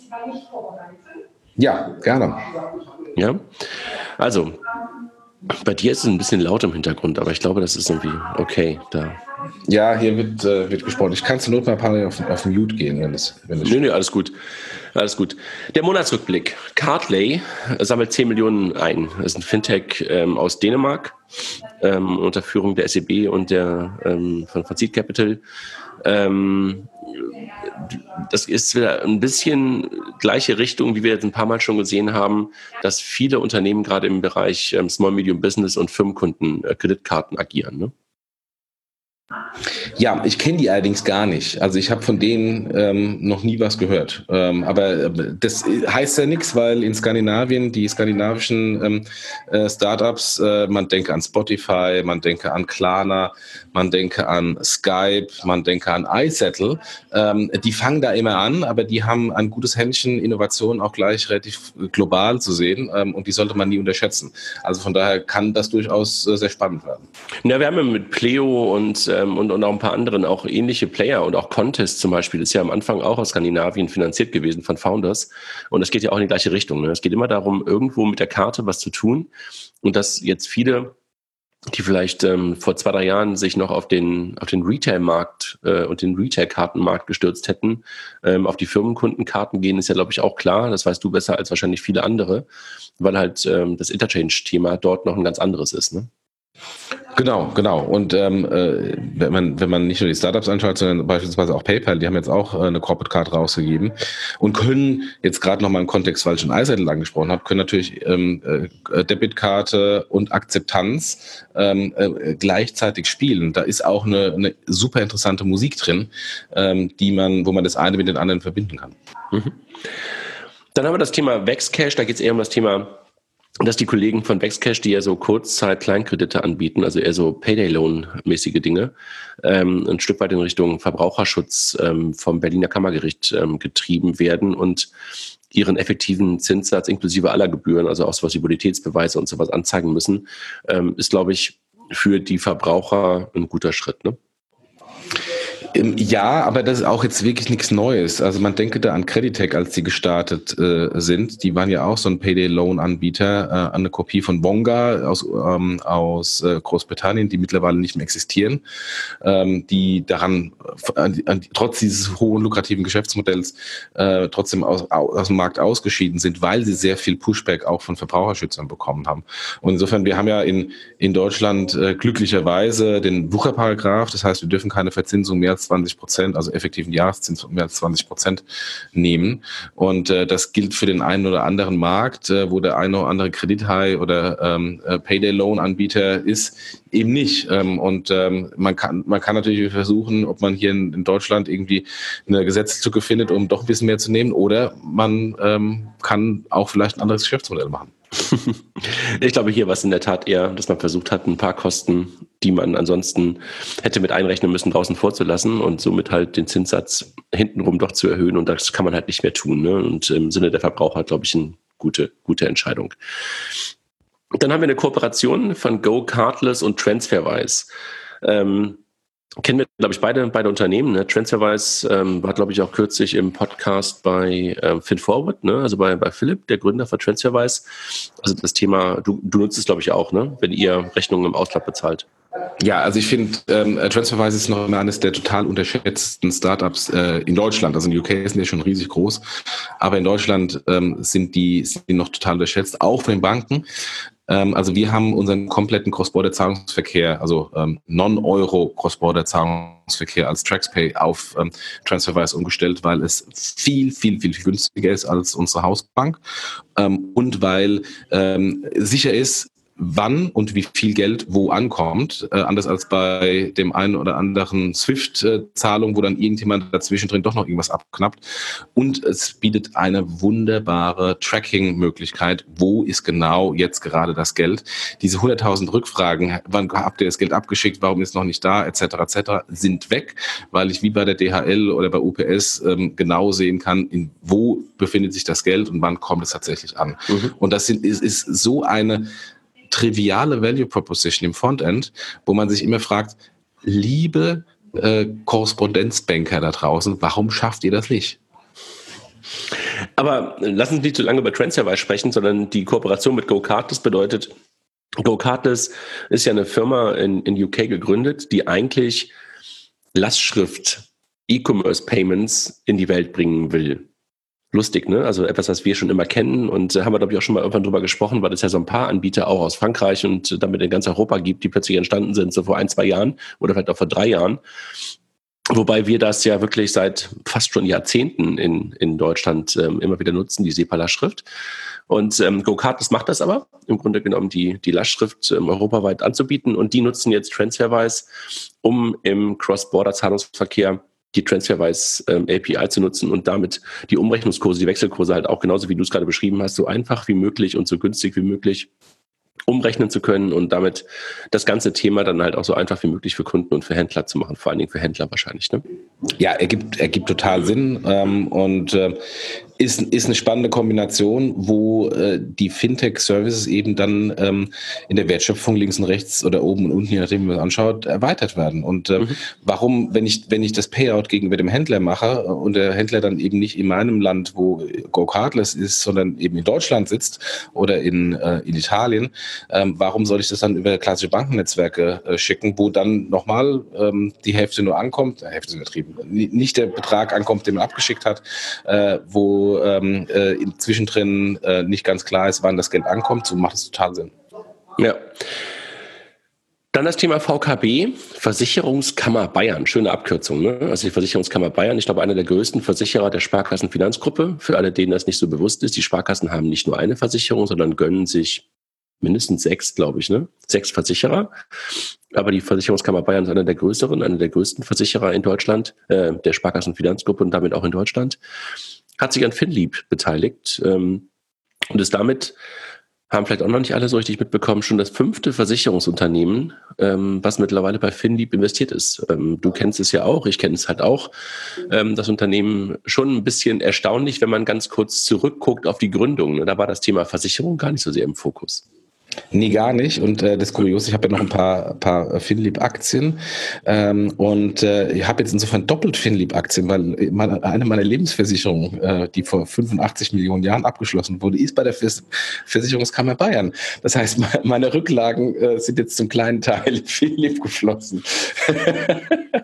[SPEAKER 3] Ja, gerne.
[SPEAKER 2] Ja, also bei dir ist es ein bisschen laut im Hintergrund, aber ich glaube, das ist irgendwie okay da.
[SPEAKER 3] Ja, hier wird, äh, wird gesprochen. Ich kann zur Not mal ein paar Mal auf, auf Mute gehen, wenn das, wenn das
[SPEAKER 2] Nee, nee, alles gut. Alles gut. Der Monatsrückblick. Cardlay sammelt zehn Millionen ein. Das ist ein Fintech ähm, aus Dänemark ähm, unter Führung der S E B und der ähm, von, von Seed Capital. Ähm, das ist wieder ein bisschen gleiche Richtung, wie wir jetzt ein paar Mal schon gesehen haben, dass viele Unternehmen gerade im Bereich ähm, Small Medium Business und Firmenkunden äh, Kreditkarten agieren, ne?
[SPEAKER 3] Ja, ich kenne die allerdings gar nicht. Also ich habe von denen ähm, noch nie was gehört. Ähm, aber das heißt ja nichts, weil in Skandinavien die skandinavischen ähm, äh, Startups, äh, man denke an Spotify, man denke an Klarna, man denke an Skype, man denke an iSettle. Ähm, die fangen da immer an, aber die haben ein gutes Händchen, Innovation auch gleich relativ global zu sehen ähm, und die sollte man nie unterschätzen. Also von daher kann das durchaus äh, sehr spannend werden.
[SPEAKER 2] Ja, wir haben ja mit Pleo und Und, und auch ein paar anderen auch ähnliche Player und auch Contest zum Beispiel ist ja am Anfang auch aus Skandinavien finanziert gewesen von Founders und es geht ja auch in die gleiche Richtung. Ne? Es geht immer darum, irgendwo mit der Karte was zu tun und dass jetzt viele, die vielleicht ähm, vor zwei, drei Jahren sich noch auf den auf den Retail-Markt äh, und den Retail-Kartenmarkt gestürzt hätten, ähm, auf die Firmenkundenkarten gehen, ist ja, glaube ich, auch klar. Das weißt du besser als wahrscheinlich viele andere, weil halt ähm, das Interchange-Thema dort noch ein ganz anderes ist, ne?
[SPEAKER 3] Genau, genau. Und ähm, äh, wenn man wenn man nicht nur die Startups anschaut, sondern beispielsweise auch PayPal, die haben jetzt auch äh, eine Corporate Card rausgegeben und können jetzt gerade nochmal im Kontext, weil ich schon iSettle angesprochen habe, können natürlich ähm, äh, Debitkarte und Akzeptanz ähm, äh, gleichzeitig spielen. Da ist auch eine, eine super interessante Musik drin, ähm, die man, wo man das eine mit den anderen verbinden kann.
[SPEAKER 2] Mhm. Dann haben wir das Thema Vexcash. Da geht es eher um das Thema, dass die Kollegen von Vexcash, die ja so Kurzzeit-Kleinkredite anbieten, also eher so Payday-Loan-mäßige Dinge, ähm, ein Stück weit in Richtung Verbraucherschutz ähm, vom Berliner Kammergericht ähm, getrieben werden und ihren effektiven Zinssatz inklusive aller Gebühren, also auch sowas wie Bonitätsbeweise und sowas anzeigen müssen, ähm, ist, glaube ich, für die Verbraucher ein guter Schritt, ne?
[SPEAKER 3] Ja, aber das ist auch jetzt wirklich nichts Neues. Also man denke da an Creditec, als die gestartet äh, sind. Die waren ja auch so ein Payday-Loan-Anbieter, äh, eine Kopie von Wonga aus, ähm, aus äh, Großbritannien, die mittlerweile nicht mehr existieren, ähm, die daran, an, an, trotz dieses hohen lukrativen Geschäftsmodells, äh, trotzdem aus, aus dem Markt ausgeschieden sind, weil sie sehr viel Pushback auch von Verbraucherschützern bekommen haben. Und insofern, wir haben ja in, in Deutschland äh, glücklicherweise den Wucherparagraph, das heißt, wir dürfen keine Verzinsung mehr als zwanzig Prozent, also effektiven Jahreszins von mehr als zwanzig Prozent nehmen. Und äh, das gilt für den einen oder anderen Markt, äh, wo der eine oder andere Kredithai oder ähm, Payday-Loan-Anbieter ist, eben nicht. Ähm, und ähm, man kann man kann natürlich versuchen, ob man hier in, in Deutschland irgendwie eine Gesetzeslücke findet, um doch ein bisschen mehr zu nehmen, oder man ähm, kann auch vielleicht ein anderes Geschäftsmodell machen.
[SPEAKER 2] Ich glaube, hier war es in der Tat eher, dass man versucht hat, ein paar Kosten, die man ansonsten hätte mit einrechnen müssen, draußen vorzulassen und somit halt den Zinssatz hintenrum doch zu erhöhen. Und das kann man halt nicht mehr tun. Ne? Und im Sinne der Verbraucher, glaube ich, eine gute, gute Entscheidung. Dann haben wir eine Kooperation von Go Cardless und TransferWise. Ähm, kennen wir, glaube ich, beide, beide Unternehmen. Ne? TransferWise ähm, war, glaube ich, auch kürzlich im Podcast bei ähm, FinForward, ne? Also bei, bei Philipp, der Gründer von TransferWise. Also das Thema, du, du nutzt es, glaube ich, auch, ne? Wenn ihr Rechnungen im Ausland bezahlt.
[SPEAKER 3] Ja, also ich finde, ähm, TransferWise ist noch eines der total unterschätzten Startups äh, in Deutschland. Also in U K sind die schon riesig groß, aber in Deutschland ähm, sind, die, sind die noch total unterschätzt, auch von den Banken. Ähm, also wir haben unseren kompletten Cross-Border-Zahlungsverkehr, also ähm, Non-Euro-Cross-Border-Zahlungsverkehr als TraxPay auf ähm, TransferWise umgestellt, weil es viel, viel, viel günstiger ist als unsere Hausbank ähm, und weil ähm, sicher ist, wann und wie viel Geld wo ankommt, äh, anders als bei dem einen oder anderen Swift-Zahlung, wo dann irgendjemand dazwischen drin doch noch irgendwas abknappt. Und es bietet eine wunderbare Tracking-Möglichkeit, wo ist genau jetzt gerade das Geld. Diese hunderttausend Rückfragen, wann habt ihr das Geld abgeschickt, warum ist es noch nicht da, et cetera et cetera, sind weg, weil ich wie bei der D H L oder bei U P S ähm, genau sehen kann, in wo befindet sich das Geld und wann kommt es tatsächlich an. Mhm. Und das sind, ist, ist so eine triviale Value Proposition im Frontend, wo man sich immer fragt, liebe äh, Korrespondenzbanker da draußen, warum schafft ihr das nicht?
[SPEAKER 2] Aber lass uns nicht zu lange über TransferWise sprechen, sondern die Kooperation mit Go Cardless bedeutet, Go Cardless ist ja eine Firma in, in U K gegründet, die eigentlich Lastschrift E-Commerce Payments in die Welt bringen will. Lustig, ne? Also etwas, was wir schon immer kennen und äh, haben wir, glaube ich, auch schon mal irgendwann drüber gesprochen, weil es ja so ein paar Anbieter auch aus Frankreich und äh, damit in ganz Europa gibt, die plötzlich entstanden sind, so vor ein, zwei Jahren oder vielleicht auch vor drei Jahren. Wobei wir das ja wirklich seit fast schon Jahrzehnten in, in Deutschland ähm, immer wieder nutzen, die SEPA-Lastschrift. Und ähm, Go Cardless macht das aber, im Grunde genommen die, die Lastschrift ähm, europaweit anzubieten. Und die nutzen jetzt TransferWise, um im Cross-Border-Zahlungsverkehr die TransferWise ähm, A P I zu nutzen und damit die Umrechnungskurse, die Wechselkurse halt auch genauso wie du es gerade beschrieben hast, so einfach wie möglich und so günstig wie möglich umrechnen zu können und damit das ganze Thema dann halt auch so einfach wie möglich für Kunden und für Händler zu machen, vor allen Dingen für Händler wahrscheinlich, ne?
[SPEAKER 3] Ja, ergibt, ergibt total Sinn ähm, und äh, ist, ist eine spannende Kombination, wo äh, die Fintech-Services eben dann ähm, in der Wertschöpfung links und rechts oder oben und unten, je nachdem, wie man es anschaut, erweitert werden. Und äh, mhm. warum, wenn ich, wenn ich das Payout gegenüber dem Händler mache und der Händler dann eben nicht in meinem Land, wo Go Cardless ist, sondern eben in Deutschland sitzt oder in, äh, in Italien, ähm, warum soll ich das dann über klassische Bankennetzwerke äh, schicken, wo dann nochmal ähm, die Hälfte nur ankommt, äh, Hälfte ist übertrieben, nicht der Betrag ankommt, den man abgeschickt hat, äh, wo ähm, äh, zwischendrin äh, nicht ganz klar ist, wann das Geld ankommt, so macht es total Sinn.
[SPEAKER 2] Ja. Dann das Thema V K B, Versicherungskammer Bayern, schöne Abkürzung, ne? Also die Versicherungskammer Bayern, ich glaube, einer der größten Versicherer der Sparkassenfinanzgruppe. Für alle, denen das nicht so bewusst ist, die Sparkassen haben nicht nur eine Versicherung, sondern gönnen sich mindestens sechs, glaube ich, ne? Sechs Versicherer. Aber die Versicherungskammer Bayern ist einer der größeren, einer der größten Versicherer in Deutschland, äh, der Sparkassenfinanzgruppe und damit auch in Deutschland. Hat sich an Finlieb beteiligt ähm, und ist damit, haben vielleicht auch noch nicht alle so richtig mitbekommen, schon das fünfte Versicherungsunternehmen, ähm, was mittlerweile bei Finlieb investiert ist. Ähm, du kennst es ja auch, ich kenne es halt auch. Ähm, das Unternehmen schon ein bisschen erstaunlich, wenn man ganz kurz zurückguckt auf die Gründung. Ne? Da war das Thema Versicherung gar nicht so sehr im Fokus.
[SPEAKER 3] Nee, gar nicht. Und äh, das Kuriose, ich habe ja noch ein paar, paar Finlieb-Aktien ähm, und äh, ich habe jetzt insofern doppelt Finlieb-Aktien, weil meine, eine meiner Lebensversicherungen, äh, die vor fünfundachtzig Millionen Jahren abgeschlossen wurde, ist bei der Vers- Versicherungskammer Bayern. Das heißt, meine Rücklagen äh, sind jetzt zum kleinen Teil in Finlieb geflossen.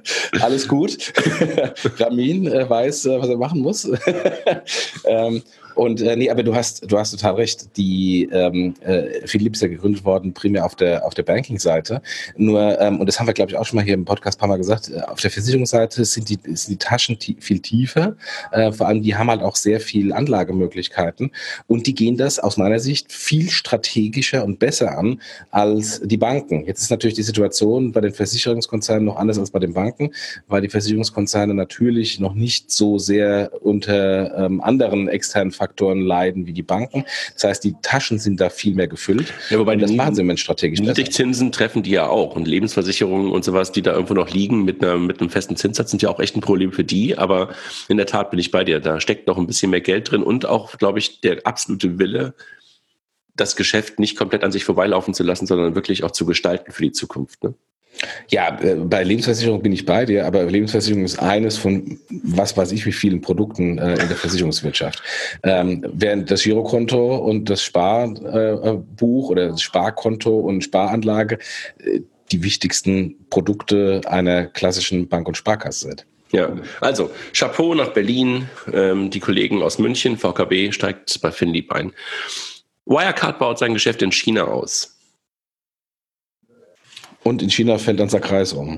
[SPEAKER 3] Alles gut. Ramin äh, weiß, äh, was er machen muss. ähm, Und äh, nee, aber du hast, du hast total recht. Die ähm, äh, Philipp ist ja gegründet worden, primär auf der auf der Banking-Seite. Nur, ähm, und das haben wir, glaube ich, auch schon mal hier im Podcast ein paar Mal gesagt, äh, auf der Versicherungsseite sind die, sind die Taschen tie- viel tiefer. Äh, vor allem, die haben halt auch sehr viel Anlagemöglichkeiten. Und die gehen das aus meiner Sicht viel strategischer und besser an als die Banken. Jetzt ist natürlich die Situation bei den Versicherungskonzernen noch anders als bei den Banken, weil die Versicherungskonzerne natürlich noch nicht so sehr unter ähm, anderen externen Faktoren leiden wie die Banken. Das heißt, die Taschen sind da viel mehr gefüllt.
[SPEAKER 2] Ja, wobei
[SPEAKER 3] und das
[SPEAKER 2] die
[SPEAKER 3] machen sie im Moment strategisch besser.
[SPEAKER 2] Niedrigzinsen treffen die ja auch. Und Lebensversicherungen und sowas, die da irgendwo noch liegen mit, einer, mit einem festen Zinssatz, sind ja auch echt ein Problem für die. Aber in der Tat bin ich bei dir. Da steckt noch ein bisschen mehr Geld drin und auch, glaube ich, der absolute Wille, das Geschäft nicht komplett an sich vorbeilaufen zu lassen, sondern wirklich auch zu gestalten für die Zukunft. Ne?
[SPEAKER 3] Ja, äh, bei Lebensversicherung bin ich bei dir, aber Lebensversicherung ist eines von was weiß ich wie vielen Produkten äh, in der Versicherungswirtschaft. Ähm, während das Girokonto und das Sparbuch äh, oder das Sparkonto und Sparanlage äh, die wichtigsten Produkte einer klassischen Bank- und Sparkasse sind.
[SPEAKER 2] Ja, also Chapeau nach Berlin, ähm, die Kollegen aus München, V K B steigt bei Finlieb ein. Wirecard baut sein Geschäft in China aus.
[SPEAKER 3] Und in China fällt dann der Kreis um.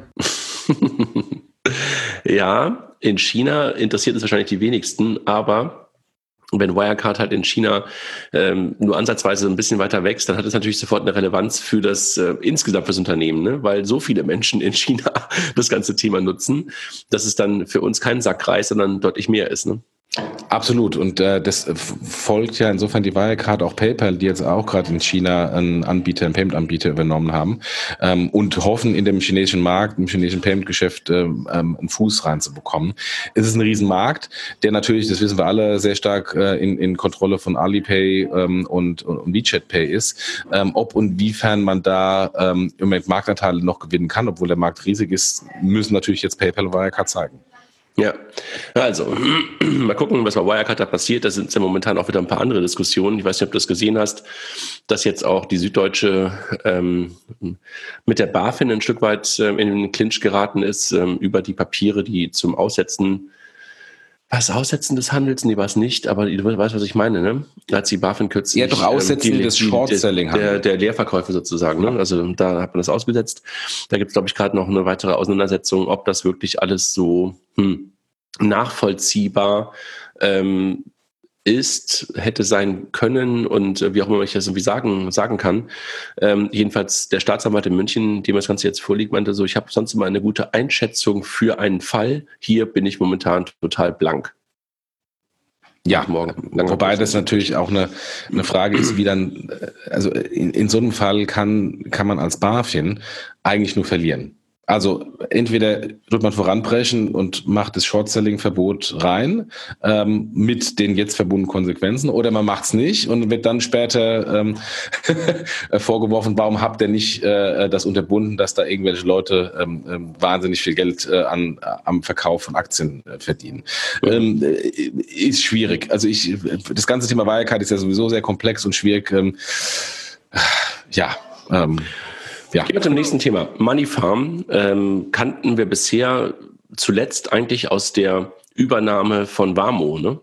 [SPEAKER 2] Ja, in China interessiert es wahrscheinlich die wenigsten, aber wenn Wirecard halt in China ähm, nur ansatzweise ein bisschen weiter wächst, dann hat es natürlich sofort eine Relevanz für das äh, insgesamt fürs Unternehmen, ne? Weil so viele Menschen in China das ganze Thema nutzen, dass es dann für uns kein Sackreis, sondern deutlich mehr ist. Ne?
[SPEAKER 3] Absolut. Und äh, das folgt ja insofern die Wirecard auch PayPal, die jetzt auch gerade in China einen Anbieter, einen Payment-Anbieter übernommen haben ähm, und hoffen, in dem chinesischen Markt, im chinesischen Payment-Geschäft ähm, einen Fuß reinzubekommen. Es ist ein Riesenmarkt, der natürlich, das wissen wir alle, sehr stark äh, in, in Kontrolle von Alipay ähm, und, und WeChat Pay ist. Ähm, ob und wiefern man da ähm, im Moment Marktanteile noch gewinnen kann, obwohl der Markt riesig ist, müssen natürlich jetzt PayPal und Wirecard zeigen.
[SPEAKER 2] Ja, also mal gucken, was bei Wirecard da passiert. Da sind ja momentan auch wieder ein paar andere Diskussionen. Ich weiß nicht, ob du das gesehen hast, dass jetzt auch die Süddeutsche ähm, mit der BaFin ein Stück weit ähm, in den Clinch geraten ist ähm, über die Papiere, die zum Aussetzen, was Aussetzen des Handels? Nee, war es nicht, aber du weißt, was ich meine, ne? Da hat die BaFin kürzlich...
[SPEAKER 3] Ja, doch Aussetzen ähm, die, des Short-Selling
[SPEAKER 2] der, der Leerverkäufe sozusagen, ne? Also da hat man das ausgesetzt. Da gibt es, glaube ich, gerade noch eine weitere Auseinandersetzung, ob das wirklich alles so hm, nachvollziehbar ähm, ist, hätte sein können und äh, wie auch immer ich das irgendwie sagen, sagen kann. Ähm, jedenfalls der Staatsanwalt in München, dem das Ganze jetzt vorliegt, meinte so, ich habe sonst immer eine gute Einschätzung für einen Fall. Hier bin ich momentan total blank.
[SPEAKER 3] Ja, morgen. Wobei das natürlich auch eine, eine Frage ist, wie dann, also in, in so einem Fall kann, kann man als BaFin eigentlich nur verlieren. Also entweder tut man voranbrechen und macht das Short-Selling-Verbot rein ähm, mit den jetzt verbundenen Konsequenzen, oder man macht es nicht und wird dann später ähm, vorgeworfen, warum habt ihr nicht äh, das unterbunden, dass da irgendwelche Leute ähm, wahnsinnig viel Geld äh, an, am Verkauf von Aktien äh, verdienen. Ähm, ist schwierig. Also ich, das ganze Thema Wirecard ist ja sowieso sehr komplex und schwierig. Ähm, ja, ähm, Ja.
[SPEAKER 2] Gehen wir zum nächsten Thema. Moneyfarm ähm, kannten wir bisher zuletzt eigentlich aus der Übernahme von Vamo, ne?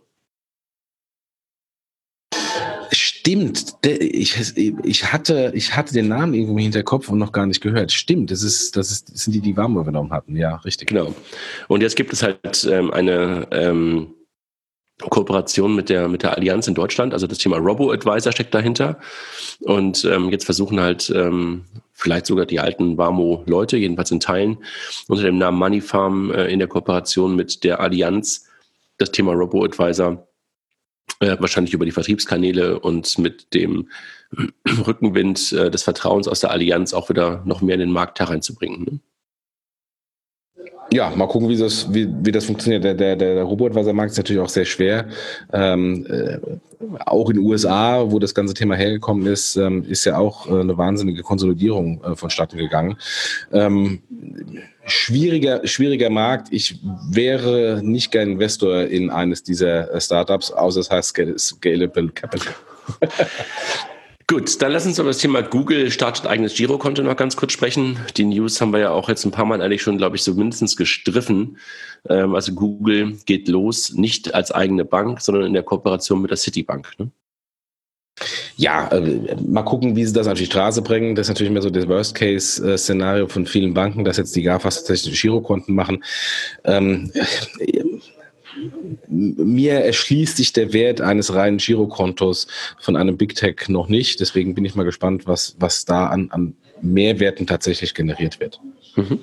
[SPEAKER 3] Stimmt. Ich, ich, hatte, ich hatte den Namen irgendwo im Hinterkopf und noch gar nicht gehört. Stimmt, das, ist, das, ist, das sind die, die Vamo übernommen hatten. Ja, richtig.
[SPEAKER 2] Genau. Und jetzt gibt es halt ähm, eine... Ähm, Kooperation mit der mit der Allianz in Deutschland, also das Thema Robo-Advisor steckt dahinter und ähm, jetzt versuchen halt ähm, vielleicht sogar die alten Vamo-Leute, jedenfalls in Teilen, unter dem Namen Moneyfarm äh, in der Kooperation mit der Allianz das Thema Robo-Advisor äh, wahrscheinlich über die Vertriebskanäle und mit dem Rückenwind äh, des Vertrauens aus der Allianz auch wieder noch mehr in den Markt hereinzubringen. Ne?
[SPEAKER 3] Ja, mal gucken, wie das, wie, wie das funktioniert. Der, der, der Robo-Advisor-Markt ist natürlich auch sehr schwer. Ähm, äh, auch in den U S A, wo das ganze Thema hergekommen ist, ähm, ist ja auch äh, eine wahnsinnige Konsolidierung äh, vonstatten gegangen. Ähm, schwieriger, schwieriger Markt. Ich wäre nicht gern Investor in eines dieser Startups, außer es heißt Scalable Capital.
[SPEAKER 2] Gut, dann lass uns über das Thema Google startet eigenes Girokonto noch ganz kurz sprechen. Die News haben wir ja auch jetzt ein paar Mal eigentlich schon, glaube ich, so mindestens gestriffen. Ähm, also Google geht los, nicht als eigene Bank, sondern in der Kooperation mit der Citibank. Ne?
[SPEAKER 3] Ja, äh, mal gucken, wie sie das auf die Straße bringen. Das ist natürlich immer so das Worst-Case-Szenario von vielen Banken, dass jetzt die G A F As tatsächlich Girokonten machen. Ähm, äh, Mir erschließt sich der Wert eines reinen Girokontos von einem Big Tech noch nicht. Deswegen bin ich mal gespannt, was, was da an, an Mehrwerten tatsächlich generiert wird.
[SPEAKER 2] Mhm.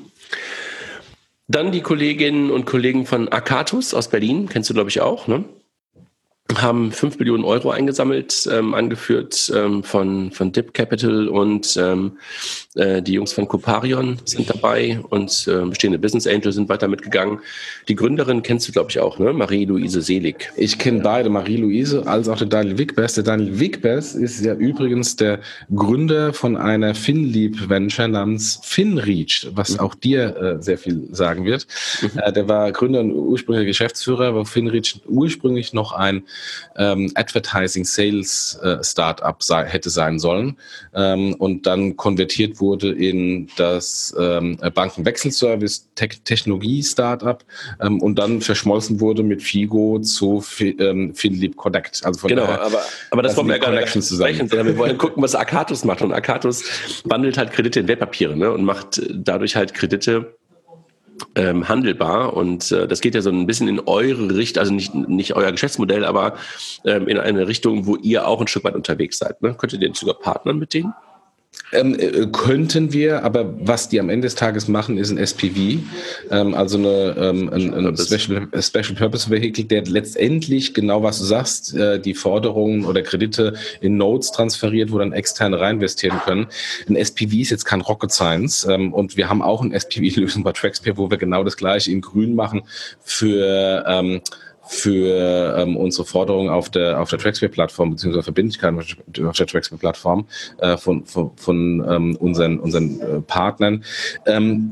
[SPEAKER 2] Dann die Kolleginnen und Kollegen von Akatus aus Berlin, kennst du, glaube ich, auch, ne? Haben fünf Millionen Euro eingesammelt, ähm, angeführt ähm, von, von Dip Capital und ähm, äh, die Jungs von Coparion sind dabei und äh, bestehende Business Angels sind weiter mitgegangen. Die Gründerin kennst du, glaube ich, auch, ne? Marie-Louise Selig.
[SPEAKER 3] Ich kenne beide, Marie-Louise als auch den Daniel Wigbers. Der Daniel Wigbers ist ja übrigens der Gründer von einer FinLeap-Venture namens FinReach, was mhm. auch dir äh, sehr viel sagen wird. Mhm. Äh, der war Gründer und ursprünglicher Geschäftsführer, wo FinReach ursprünglich noch ein Ähm, Advertising Sales äh, Startup sei, hätte sein sollen ähm, und dann konvertiert wurde in das ähm, Bankenwechselservice Te- Technologie Startup ähm, und dann verschmolzen wurde mit Figo zu Fi- ähm, FinLeap Connect.
[SPEAKER 2] Also von genau, daher, aber, aber das wollen wir ja gar nicht sprechen. Wir wollen gucken, was Akatus macht, und Akatus wandelt halt Kredite in Wertpapiere, ne, und macht dadurch halt Kredite Ähm, handelbar, und äh, das geht ja so ein bisschen in eure Richtung, also nicht, nicht euer Geschäftsmodell, aber ähm, in eine Richtung, wo ihr auch ein Stück weit unterwegs seid. Ne? Könnt ihr denn sogar partnern mit denen?
[SPEAKER 3] Ähm, äh, könnten wir, aber was die am Ende des Tages machen, ist ein S P V, ähm, also eine, ähm, ein, ein Special, Special Purpose Vehicle, der letztendlich genau, was du sagst, äh, die Forderungen oder Kredite in Nodes transferiert, wo dann Externe reinvestieren können. Ein S P V ist jetzt kein Rocket Science, ähm, und wir haben auch eine S P V-Lösung bei Traxpay, wo wir genau das Gleiche in Grün machen für ähm, für ähm, unsere Forderungen auf der auf der Traxpay-Plattform beziehungsweise Verbindlichkeiten auf der Traxpay-Plattform äh, von von, von ähm, unseren unseren äh, Partnern. Ähm,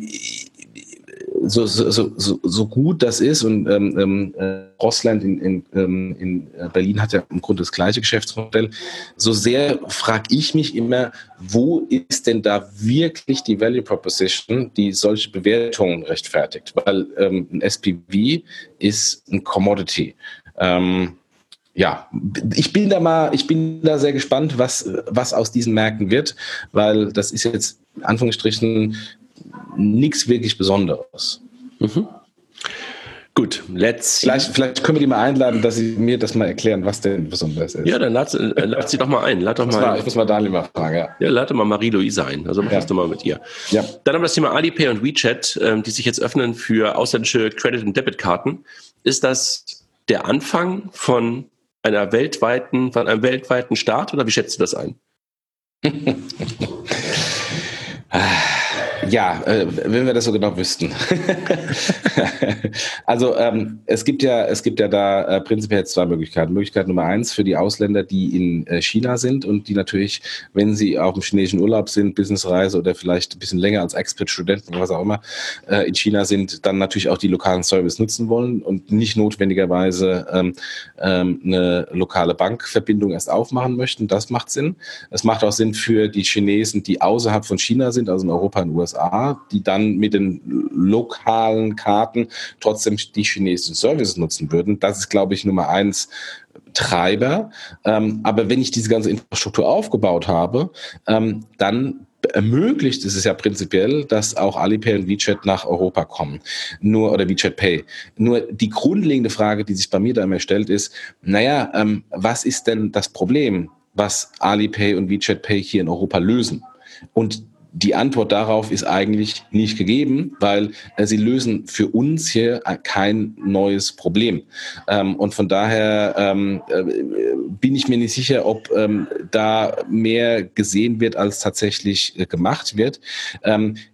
[SPEAKER 3] so, so, so, so gut das ist, und ähm, äh, Rossland in, in, ähm, in Berlin hat ja im Grunde das gleiche Geschäftsmodell, so sehr frage ich mich immer, wo ist denn da wirklich die Value Proposition, die solche Bewertungen rechtfertigt? Weil ähm, ein S P V ist ein Commodity. Ähm, ja, ich bin da mal, ich bin da sehr gespannt, was, was aus diesen Märkten wird, weil das ist jetzt in Anführungsstrichen nichts wirklich Besonderes.
[SPEAKER 2] Mhm. Gut, let's
[SPEAKER 3] vielleicht, vielleicht können wir die mal einladen, dass sie mir das mal erklären, was denn besonders ist.
[SPEAKER 2] Ja, dann lad, lad sie doch mal ein. Lad doch mal,
[SPEAKER 3] mal, ich muss mal Daniel mal fragen. Ja,
[SPEAKER 2] ja lad doch mal Marie-Louise ein. Also mach ja. das doch mal mit ihr.
[SPEAKER 3] Ja.
[SPEAKER 2] Dann haben wir das Thema Alipay und WeChat, ähm, die sich jetzt öffnen für ausländische Credit- und Debitkarten. Ist das der Anfang von einer weltweiten, von einem weltweiten Start, oder wie schätzt du das ein?
[SPEAKER 3] Ja, äh, wenn wir das so genau wüssten. Also ähm, es gibt ja, es gibt ja da äh, prinzipiell zwei Möglichkeiten. Möglichkeit Nummer eins für die Ausländer, die in äh, China sind und die natürlich, wenn sie auf dem chinesischen Urlaub sind, Businessreise oder vielleicht ein bisschen länger als Expert-Studenten, was auch immer, äh, in China sind, dann natürlich auch die lokalen Service nutzen wollen und nicht notwendigerweise ähm, ähm, eine lokale Bankverbindung erst aufmachen möchten. Das macht Sinn. Es macht auch Sinn für die Chinesen, die außerhalb von China sind, also in Europa und U S A, die dann mit den lokalen Karten trotzdem die chinesischen Services nutzen würden. Das ist, glaube ich, Nummer eins Treiber. Ähm, aber wenn ich diese ganze Infrastruktur aufgebaut habe, ähm, dann ermöglicht es ja prinzipiell, dass auch Alipay und WeChat nach Europa kommen. Nur, oder WeChat Pay. Nur die grundlegende Frage, die sich bei mir da immer stellt, ist, naja, ähm, was ist denn das Problem, was Alipay und WeChat Pay hier in Europa lösen? Und die Antwort darauf ist eigentlich nicht gegeben, weil äh, sie lösen für uns hier kein neues Problem. Ähm, und von daher ähm, äh, bin ich mir nicht sicher, ob ähm, da mehr gesehen wird, als tatsächlich äh, gemacht wird. Ähm,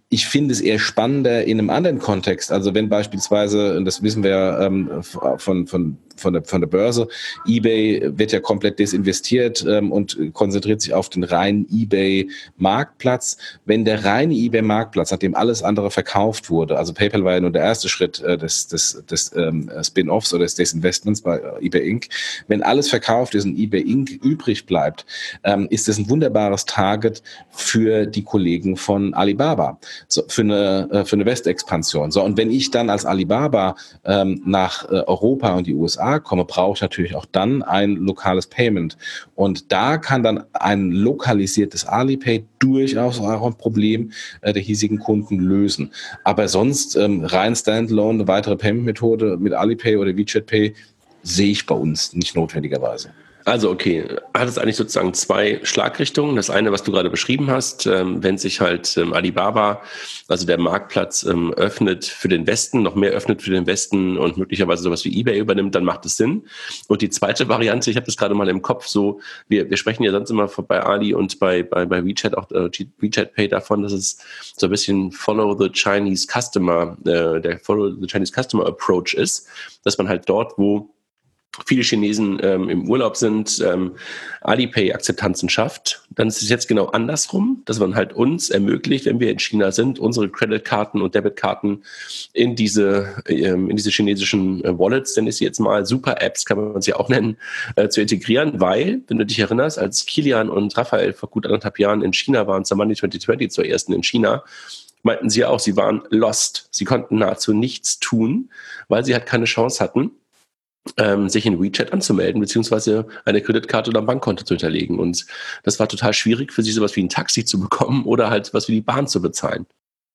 [SPEAKER 3] ich finde es eher spannender in einem anderen Kontext. Also wenn beispielsweise, und das wissen wir ähm, von, von, von, der, von der Börse, eBay wird ja komplett desinvestiert ähm, und konzentriert sich auf den reinen eBay-Marktplatz. Wenn der reine eBay-Marktplatz, nachdem alles andere verkauft wurde, also PayPal war ja nur der erste Schritt äh, des, des, des ähm, Spin-Offs oder des Desinvestments bei äh, eBay Incorporated. Wenn alles verkauft ist und eBay Incorporated übrig bleibt, ähm, ist das ein wunderbares Target für die Kollegen von Alibaba. So, für eine, für eine Westexpansion. So, und wenn ich dann als Alibaba ähm, nach äh, Europa und die U S A komme, brauche ich natürlich auch dann ein lokales Payment. Und da kann dann ein lokalisiertes Alipay durchaus auch ein Problem äh, der hiesigen Kunden lösen. Aber sonst ähm, rein Standalone eine weitere Payment-Methode mit Alipay oder WeChat Pay sehe ich bei uns nicht notwendigerweise.
[SPEAKER 2] Also okay, hat es eigentlich sozusagen zwei Schlagrichtungen. Das eine, was du gerade beschrieben hast, ähm, wenn sich halt ähm, Alibaba, also der Marktplatz, ähm, öffnet für den Westen, noch mehr öffnet für den Westen und möglicherweise sowas wie eBay übernimmt, dann macht es Sinn. Und die zweite Variante, ich habe das gerade mal im Kopf, so wir, wir sprechen ja sonst immer bei Ali und bei, bei, bei WeChat, auch äh, WeChat Pay davon, dass es so ein bisschen Follow the Chinese Customer, äh, der Follow the Chinese Customer Approach ist, dass man halt dort, wo viele Chinesen ähm, im Urlaub sind, ähm, Alipay-Akzeptanzen schafft, dann ist es jetzt genau andersrum, dass man halt uns ermöglicht, wenn wir in China sind, unsere Creditkarten und Debitkarten in diese ähm, in diese chinesischen äh, Wallets, denn ist jetzt mal Super-Apps, kann man sie auch nennen, äh, zu integrieren, weil, wenn du dich erinnerst, als Kilian und Raphael vor gut anderthalb Jahren in China waren, zur Money zwanzig zwanzig, zur ersten in China, meinten sie auch, sie waren lost. Sie konnten nahezu nichts tun, weil sie halt keine Chance hatten, Ähm, sich in WeChat anzumelden, beziehungsweise eine Kreditkarte oder ein Bankkonto zu hinterlegen. Und das war total schwierig für sie, sowas wie ein Taxi zu bekommen oder halt was wie die Bahn zu bezahlen.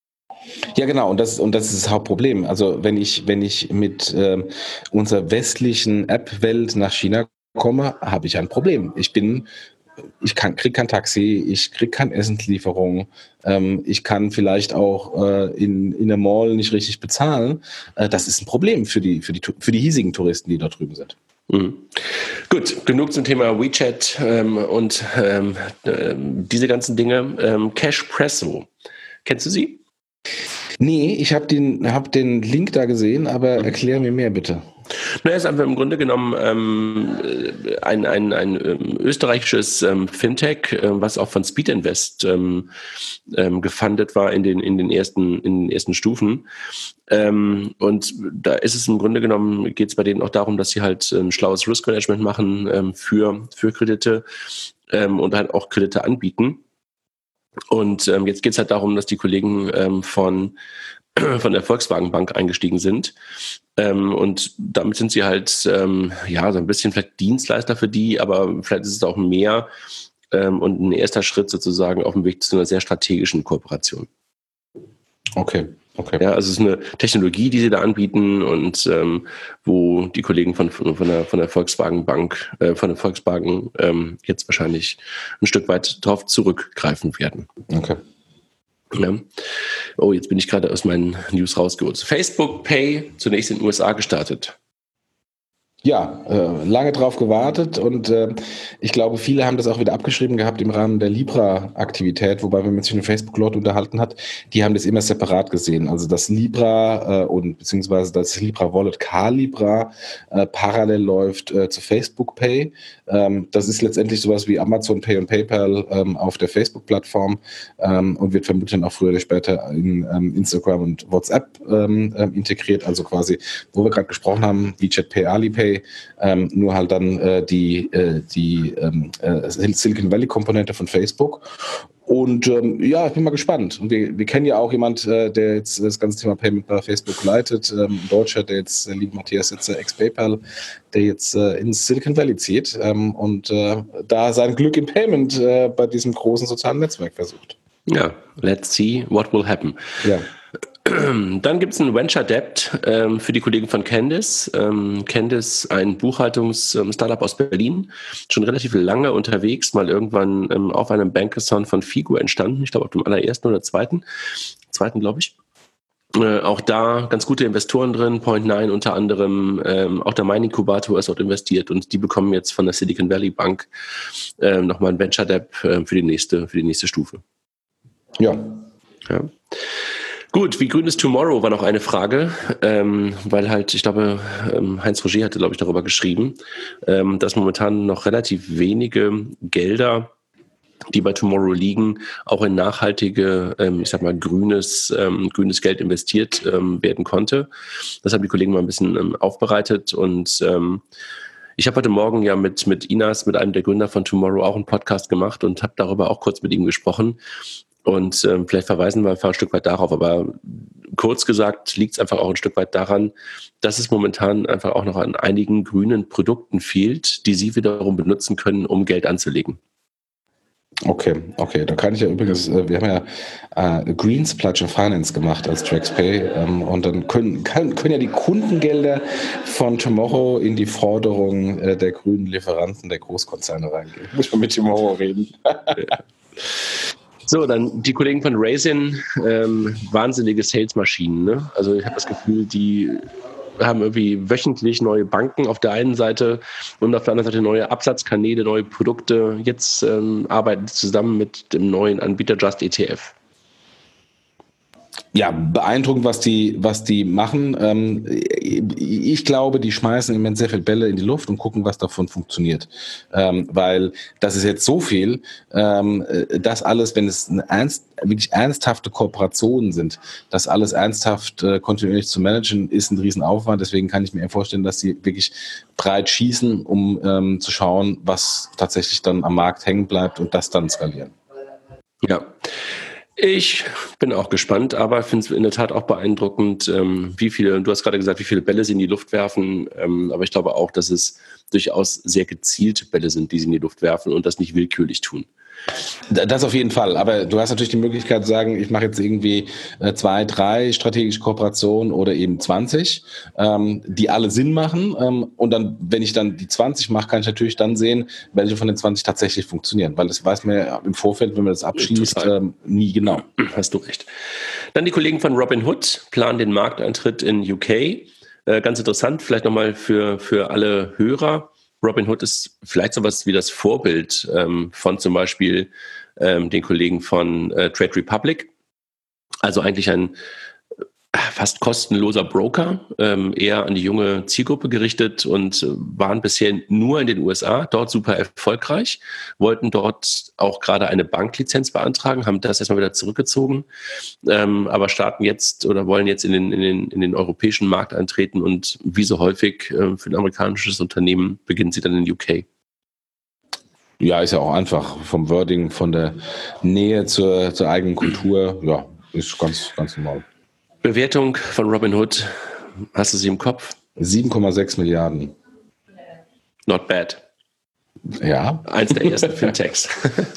[SPEAKER 3] Ja, genau, und das, und das ist das Hauptproblem. Also wenn ich, wenn ich mit ähm, unserer westlichen App-Welt nach China komme, habe ich ein Problem. Ich bin Ich kann, krieg kein Taxi, ich krieg keine Essenslieferung, ähm, ich kann vielleicht auch äh, in, in der Mall nicht richtig bezahlen. Äh, das ist ein Problem für die, für die, für die hiesigen Touristen, die dort drüben sind.
[SPEAKER 2] Mhm. Gut, genug zum Thema WeChat ähm, und ähm, äh, diese ganzen Dinge. Ähm, Cashpresso, kennst du sie?
[SPEAKER 3] Nee, ich habe den, hab den Link da gesehen, aber erklär mir mehr bitte.
[SPEAKER 2] Na, er ist einfach im Grunde genommen ähm, ein, ein, ein ähm, österreichisches ähm, Fintech, äh, was auch von Speed Invest ähm, ähm, gefundet war in den, in den ersten, in den ersten Stufen. Ähm, und da ist es im Grunde genommen, geht es bei denen auch darum, dass sie halt ein schlaues Risk Management machen ähm, für, für Kredite ähm, und halt auch Kredite anbieten. Und ähm, jetzt geht es halt darum, dass die Kollegen ähm, von von der Volkswagen Bank eingestiegen sind. Ähm, und damit sind sie halt ähm, ja so ein bisschen vielleicht Dienstleister für die, aber vielleicht ist es auch mehr ähm, und ein erster Schritt sozusagen auf dem Weg zu einer sehr strategischen Kooperation.
[SPEAKER 3] Okay. Okay.
[SPEAKER 2] Ja, also es ist eine Technologie, die sie da anbieten und ähm, wo die Kollegen von, von, von, der, von der Volkswagen Bank, äh, von der Volkswagen ähm, jetzt wahrscheinlich ein Stück weit drauf zurückgreifen werden.
[SPEAKER 3] Okay.
[SPEAKER 2] Ja. Oh, jetzt bin ich gerade aus meinen News rausgeholt. Facebook Pay zunächst in den U S A gestartet.
[SPEAKER 3] Ja, äh, lange drauf gewartet und äh, ich glaube, viele haben das auch wieder abgeschrieben gehabt im Rahmen der Libra-Aktivität, wobei, wenn man sich mit Facebook-Leuten unterhalten hat, die haben das immer separat gesehen. Also das Libra äh, und beziehungsweise das Libra-Wallet Calibra äh, parallel läuft äh, zu Facebook Pay. Ähm, das ist letztendlich sowas wie Amazon Pay und PayPal ähm, auf der Facebook-Plattform ähm, und wird vermutlich dann auch früher oder später in ähm, Instagram und WhatsApp ähm, äh, integriert. Also quasi, wo wir gerade gesprochen haben, WeChat Pay, Alipay, Ähm, nur halt dann äh, die, äh, die ähm, äh, Silicon Valley Komponente von Facebook. Und ähm, ja, ich bin mal gespannt. Und wir, wir kennen ja auch jemand, äh, der jetzt das ganze Thema Payment bei Facebook leitet, ähm, ein Deutscher, der jetzt, der liebe Matthias Sitzer, ex-PayPal, der jetzt äh, ins Silicon Valley zieht ähm, und äh, da sein Glück im Payment äh, bei diesem großen sozialen Netzwerk versucht.
[SPEAKER 2] Ja, let's see what will happen.
[SPEAKER 3] Ja.
[SPEAKER 2] Dann gibt es ein Venture Debt ähm, für die Kollegen von Candice. Ähm, Candice, ein Buchhaltungs-Startup aus Berlin, schon relativ lange unterwegs, mal irgendwann ähm, auf einem Bankathon von Figo entstanden. Ich glaube, auf dem allerersten oder zweiten. Zweiten, glaube ich. Äh, auch da ganz gute Investoren drin, Point Nine unter anderem, ähm, auch der Mein-Inkubator ist dort investiert und die bekommen jetzt von der Silicon Valley Bank äh, nochmal ein Venture Debt äh, für die nächste, für die nächste Stufe.
[SPEAKER 3] Ja.
[SPEAKER 2] Ja. Gut, wie grün ist Tomorrow war noch eine Frage, ähm, weil halt, ich glaube, ähm, Heinz Roger hatte, glaube ich, darüber geschrieben, ähm, dass momentan noch relativ wenige Gelder, die bei Tomorrow liegen, auch in nachhaltige, ähm, ich sag mal, grünes, ähm, grünes Geld investiert ähm, werden konnte. Das haben die Kollegen mal ein bisschen ähm, aufbereitet und ähm, ich habe heute Morgen ja mit, mit Inas, mit einem der Gründer von Tomorrow, auch einen Podcast gemacht und habe darüber auch kurz mit ihm gesprochen. Und ähm, vielleicht verweisen wir einfach ein Stück weit darauf, aber kurz gesagt liegt es einfach auch ein Stück weit daran, dass es momentan einfach auch noch an einigen grünen Produkten fehlt, die Sie wiederum benutzen können, um Geld anzulegen.
[SPEAKER 3] Okay, okay. Da kann ich ja übrigens, äh, wir haben ja äh, Greens Pledge of Finance gemacht als TraxPay ähm, und dann können, kann, können ja die Kundengelder von Tomorrow in die Forderung äh, der grünen Lieferanten der Großkonzerne reingehen. Muss man mit Tomorrow reden.
[SPEAKER 2] So, dann die Kollegen von Raisin, ähm, wahnsinnige Salesmaschinen. Ne? Also ich habe das Gefühl, die haben irgendwie wöchentlich neue Banken auf der einen Seite und auf der anderen Seite neue Absatzkanäle, neue Produkte. Jetzt ähm, arbeiten sie zusammen mit dem neuen Anbieter Just E T F.
[SPEAKER 3] Ja, beeindruckend, was die, was die machen. Ähm, ich glaube, die schmeißen im Moment sehr viele Bälle in die Luft und gucken, was davon funktioniert. Ähm, weil das ist jetzt so viel, ähm, das alles, wenn es eine ernst, wirklich ernsthafte Kooperationen sind, das alles ernsthaft äh, kontinuierlich zu managen, ist ein Riesenaufwand. Deswegen kann ich mir vorstellen, dass sie wirklich breit schießen, um ähm, zu schauen, was tatsächlich dann am Markt hängen bleibt und das dann skalieren.
[SPEAKER 2] Ja. Ich bin auch gespannt, aber finde es in der Tat auch beeindruckend, ähm, wie viele, du hast gerade gesagt, wie viele Bälle sie in die Luft werfen, ähm, aber ich glaube auch, dass es durchaus sehr gezielte Bälle sind, die sie in die Luft werfen und das nicht willkürlich tun.
[SPEAKER 3] Das auf jeden Fall, aber du hast natürlich die Möglichkeit zu sagen, ich mache jetzt irgendwie äh, zwei, drei strategische Kooperationen oder eben zwanzig, ähm, die alle Sinn machen ähm, und dann, wenn ich dann die zwanzig mache, kann ich natürlich dann sehen, welche von den zwanzig tatsächlich funktionieren, weil das weiß man ja im Vorfeld, wenn man das abschließt, ähm, nie genau.
[SPEAKER 2] Hast du recht. Dann die Kollegen von Robinhood planen den Markteintritt in U K. Äh, ganz interessant, vielleicht nochmal für, für alle Hörer. Robinhood ist vielleicht sowas wie das Vorbild ähm, von zum Beispiel ähm, den Kollegen von äh, Trade Republic. Also eigentlich ein äh, fast kostenloser Broker, ähm, eher an die junge Zielgruppe gerichtet und äh, waren bisher nur in den U S A, dort super erfolgreich, wollten dort auch gerade eine Banklizenz beantragen, haben das erstmal wieder zurückgezogen, ähm, aber starten jetzt oder wollen jetzt in den, in den, in den europäischen Markt eintreten und wie so häufig äh, für ein amerikanisches Unternehmen beginnen sie dann in U K.
[SPEAKER 3] Ja, ist ja auch einfach vom Wording, von der Nähe zur, zur eigenen Kultur, ja, ist ganz, ganz normal.
[SPEAKER 2] Bewertung von Robinhood, hast du sie im Kopf?
[SPEAKER 3] sieben Komma sechs Milliarden.
[SPEAKER 2] Not bad.
[SPEAKER 3] Ja.
[SPEAKER 2] Eins der ersten Fintechs.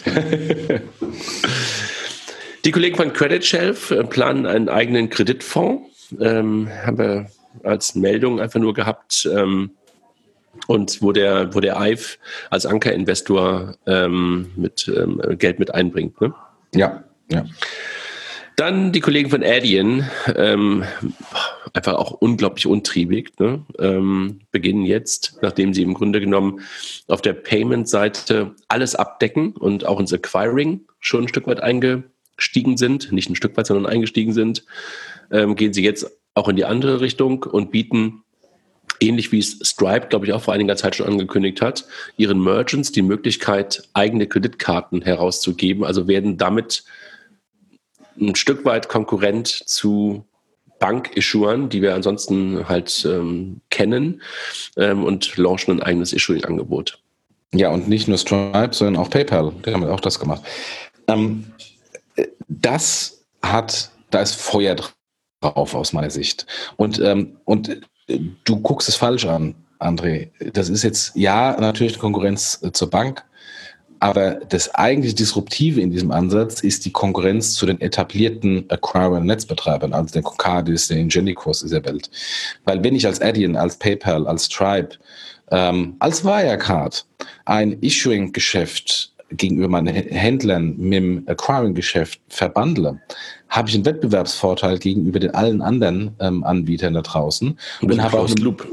[SPEAKER 2] Die Kollegen von Credit Shelf planen einen eigenen Kreditfonds. Ähm, haben wir als Meldung einfach nur gehabt. Ähm, und wo der, wo der I F als Ankerinvestor ähm, mit ähm, Geld mit einbringt. Ne?
[SPEAKER 3] Ja, ja.
[SPEAKER 2] Dann die Kollegen von Adyen, ähm, einfach auch unglaublich untriebig, ne? ähm, beginnen jetzt, nachdem sie im Grunde genommen auf der Payment-Seite alles abdecken und auch ins Acquiring schon ein Stück weit eingestiegen sind, nicht ein Stück weit, sondern eingestiegen sind, ähm, gehen sie jetzt auch in die andere Richtung und bieten, ähnlich wie es Stripe, glaube ich, auch vor einiger Zeit schon angekündigt hat, ihren Merchants die Möglichkeit, eigene Kreditkarten herauszugeben, also werden damit ein Stück weit Konkurrent zu Bank-Issuern, die wir ansonsten halt ähm, kennen, ähm, und launchen ein eigenes Issuing-Angebot.
[SPEAKER 3] Ja, und nicht nur Stripe, sondern auch PayPal. Die haben auch das gemacht. Ähm, das hat, da ist Feuer drauf aus meiner Sicht. Und, ähm, und du guckst es falsch an, André. Das ist jetzt, ja, natürlich eine Konkurrenz äh, zur Bank, aber das eigentlich Disruptive in diesem Ansatz ist die Konkurrenz zu den etablierten Acquirer-Netzbetreibern, also den Cardis, den Ingenicors dieser Welt. Weil wenn ich als Adyen, als PayPal, als Stripe, ähm, als Wirecard ein Issuing-Geschäft gegenüber meinen Händlern mit dem Acquiring-Geschäft verbandle, habe ich einen Wettbewerbsvorteil gegenüber den allen anderen ähm, Anbietern da draußen. Und habe auch,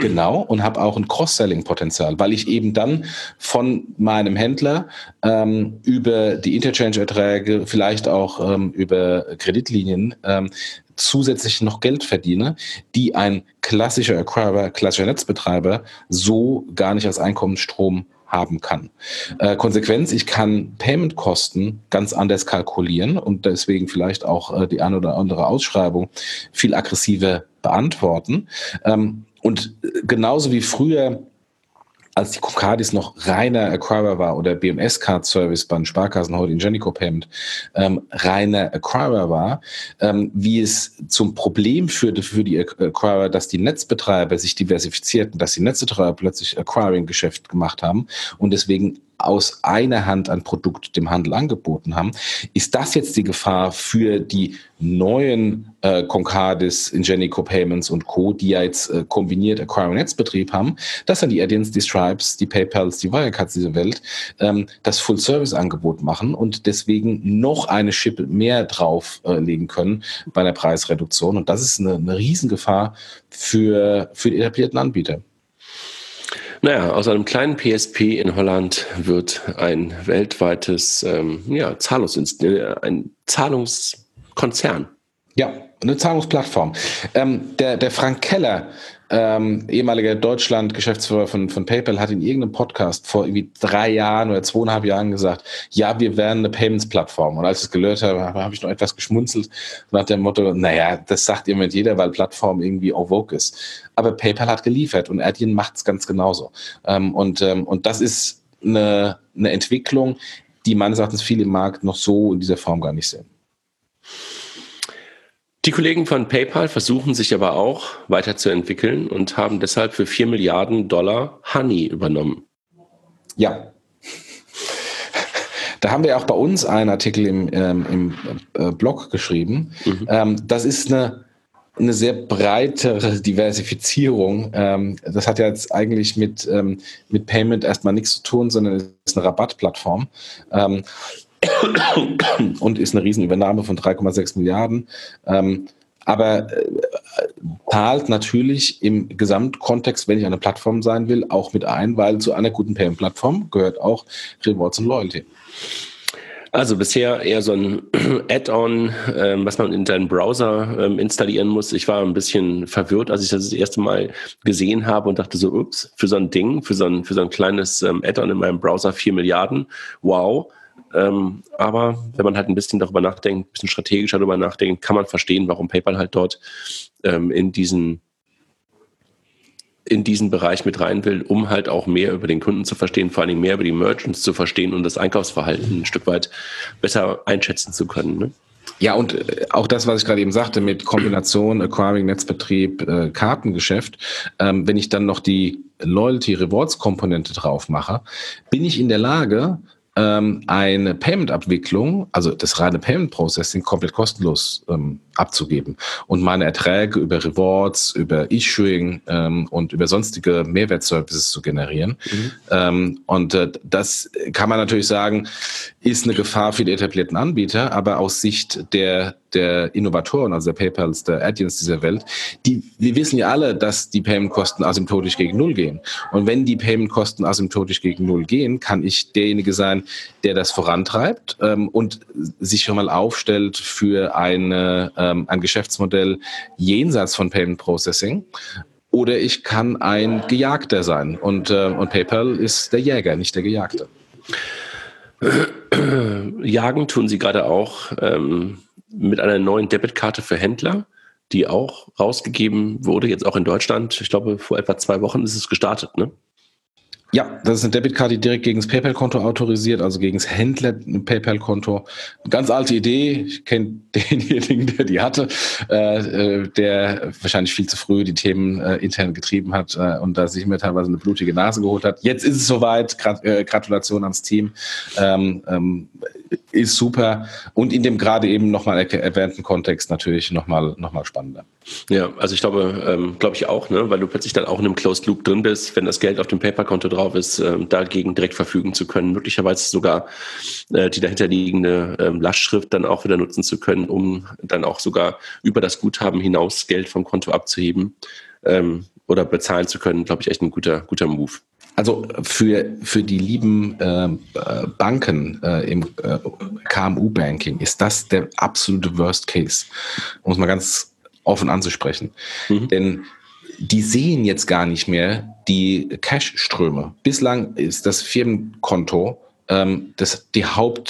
[SPEAKER 3] Genau, und habe auch ein Cross-Selling-Potenzial, weil ich eben dann von meinem Händler ähm, über die Interchange-Erträge, vielleicht auch ähm, über Kreditlinien ähm, zusätzlich noch Geld verdiene, die ein klassischer Acquirer, klassischer Netzbetreiber so gar nicht als Einkommensstrom haben kann. Äh, Konsequenz, ich kann Payment-Kosten ganz anders kalkulieren und deswegen vielleicht auch äh, die eine oder andere Ausschreibung viel aggressiver beantworten. Ähm, und genauso wie früher, als die Concardis noch reiner Acquirer war oder B M S Card Service bei den Sparkassen, heute Ingenico Payment, ähm, reiner Acquirer war, ähm, wie es zum Problem führte für die Acquirer, dass die Netzbetreiber sich diversifizierten, dass die Netzbetreiber plötzlich Acquiring-Geschäft gemacht haben und deswegen aus einer Hand ein Produkt dem Handel angeboten haben. Ist das jetzt die Gefahr für die neuen äh, Concardis, Ingenico Payments und Co., die ja jetzt äh, kombiniert Acquiring-Netzbetrieb haben, dass dann die Adyen's, die Stripes, die PayPals, die Wirecards dieser Welt ähm, das Full-Service-Angebot machen und deswegen noch eine Schippe mehr drauflegen äh, können bei der Preisreduktion. Und das ist eine, eine Riesengefahr für, für die etablierten Anbieter.
[SPEAKER 2] Naja, aus einem kleinen P S P in Holland wird ein weltweites ähm, ja, Zahlungs- äh, ein Zahlungskonzern.
[SPEAKER 3] Ja, eine Zahlungsplattform. Ähm, der, der Frank Keller, ähm, ehemaliger Deutschland-Geschäftsführer von, von PayPal, hat in irgendeinem Podcast vor irgendwie drei Jahren oder zweieinhalb Jahren gesagt, ja, wir wären eine Payments-Plattform. Und als ich es gehört habe, habe ich noch etwas geschmunzelt nach dem Motto, naja, das sagt immer jeder, weil Plattform irgendwie en vogue ist. Aber PayPal hat geliefert und Adyen macht es ganz genauso. Ähm, und, ähm, und das ist eine, eine Entwicklung, die meines Erachtens viele im Markt noch so in dieser Form gar nicht sehen.
[SPEAKER 2] Die Kollegen von PayPal versuchen sich aber auch weiterzuentwickeln und haben deshalb für vier Milliarden Dollar Honey übernommen.
[SPEAKER 3] Ja. Da haben wir auch bei uns einen Artikel im, ähm, im äh, Blog geschrieben. Mhm. Ähm, das ist eine, eine sehr breitere Diversifizierung. Ähm, das hat ja jetzt eigentlich mit, ähm, mit Payment erstmal nichts zu tun, sondern es ist eine Rabattplattform. Ähm, und ist eine Riesenübernahme von drei Komma sechs Milliarden. Ähm, aber äh, zahlt natürlich im Gesamtkontext, wenn ich eine Plattform sein will, auch mit ein, weil zu einer guten Payment-Plattform gehört auch Rewards und Loyalty.
[SPEAKER 2] Also bisher eher so ein Add-on, ähm, was man in seinen Browser ähm, installieren muss. Ich war ein bisschen verwirrt, als ich das das erste Mal gesehen habe und dachte so, ups, für so ein Ding, für so ein, für so ein kleines ähm, Add-on in meinem Browser vier Milliarden, wow. Ähm, aber wenn man halt ein bisschen darüber nachdenkt, ein bisschen strategischer darüber nachdenkt, kann man verstehen, warum PayPal halt dort ähm, in diesen in diesen Bereich mit rein will, um halt auch mehr über den Kunden zu verstehen, vor allen Dingen mehr über die Merchants zu verstehen und das Einkaufsverhalten ein Stück weit besser einschätzen zu können. Ne?
[SPEAKER 3] Ja, und auch das, was ich gerade eben sagte, mit Kombination Acquiring, Netzbetrieb, äh, Kartengeschäft, ähm, wenn ich dann noch die Loyalty-Rewards-Komponente drauf mache, bin ich in der Lage, ähm, eine Payment-Abwicklung, also das reine Payment-Processing, komplett kostenlos ähm, abzugeben und meine Erträge über Rewards, über Issuing ähm, und über sonstige Mehrwertservices zu generieren. Mhm. Ähm, und äh, das kann man natürlich sagen, ist eine Gefahr für die etablierten Anbieter, aber aus Sicht der der Innovatoren, also der PayPals, der Adyens dieser Welt, die, wir wissen ja alle, dass die Payment-Kosten asymptotisch gegen Null gehen. Und wenn die Payment-Kosten asymptotisch gegen Null gehen, kann ich derjenige sein, der das vorantreibt ähm, und sich schon mal aufstellt für eine, ähm, ein Geschäftsmodell jenseits von Payment Processing. Oder ich kann ein Gejagter sein. Und, äh, und PayPal ist der Jäger, nicht der Gejagte.
[SPEAKER 2] Jagen tun sie gerade auch ähm, mit einer neuen Debitkarte für Händler, die auch rausgegeben wurde, jetzt auch in Deutschland. Ich glaube, vor etwa zwei Wochen ist es gestartet, ne?
[SPEAKER 3] Ja, das ist eine Debitkarte, die direkt gegen das PayPal-Konto autorisiert, also gegen das Händler-PayPal-Konto. Eine ganz alte Idee. Ich kenne denjenigen, der die hatte, äh, der wahrscheinlich viel zu früh die Themen äh, intern getrieben hat äh, und da sich immer teilweise eine blutige Nase geholt hat. Jetzt ist es soweit. Grat- äh, Gratulation ans Team. Ähm, ähm, ist super und in dem gerade eben nochmal erwähnten Kontext natürlich nochmal noch mal spannender.
[SPEAKER 2] Ja, also ich glaube, ähm, glaube ich auch, ne, weil du plötzlich dann auch in einem Closed Loop drin bist, wenn das Geld auf dem PayPal-Konto drauf ist, ähm, dagegen direkt verfügen zu können, möglicherweise sogar äh, die dahinterliegende ähm, Lastschrift dann auch wieder nutzen zu können, um dann auch sogar über das Guthaben hinaus Geld vom Konto abzuheben. Ähm, oder bezahlen zu können, glaube ich, echt ein guter, guter Move.
[SPEAKER 3] Also für, für die lieben äh, Banken äh, im äh, K M U-Banking ist das der absolute Worst Case, um es mal ganz offen anzusprechen. Mhm. Denn die sehen jetzt gar nicht mehr die Cash-Ströme. Bislang ist das Firmenkonto ähm, das, die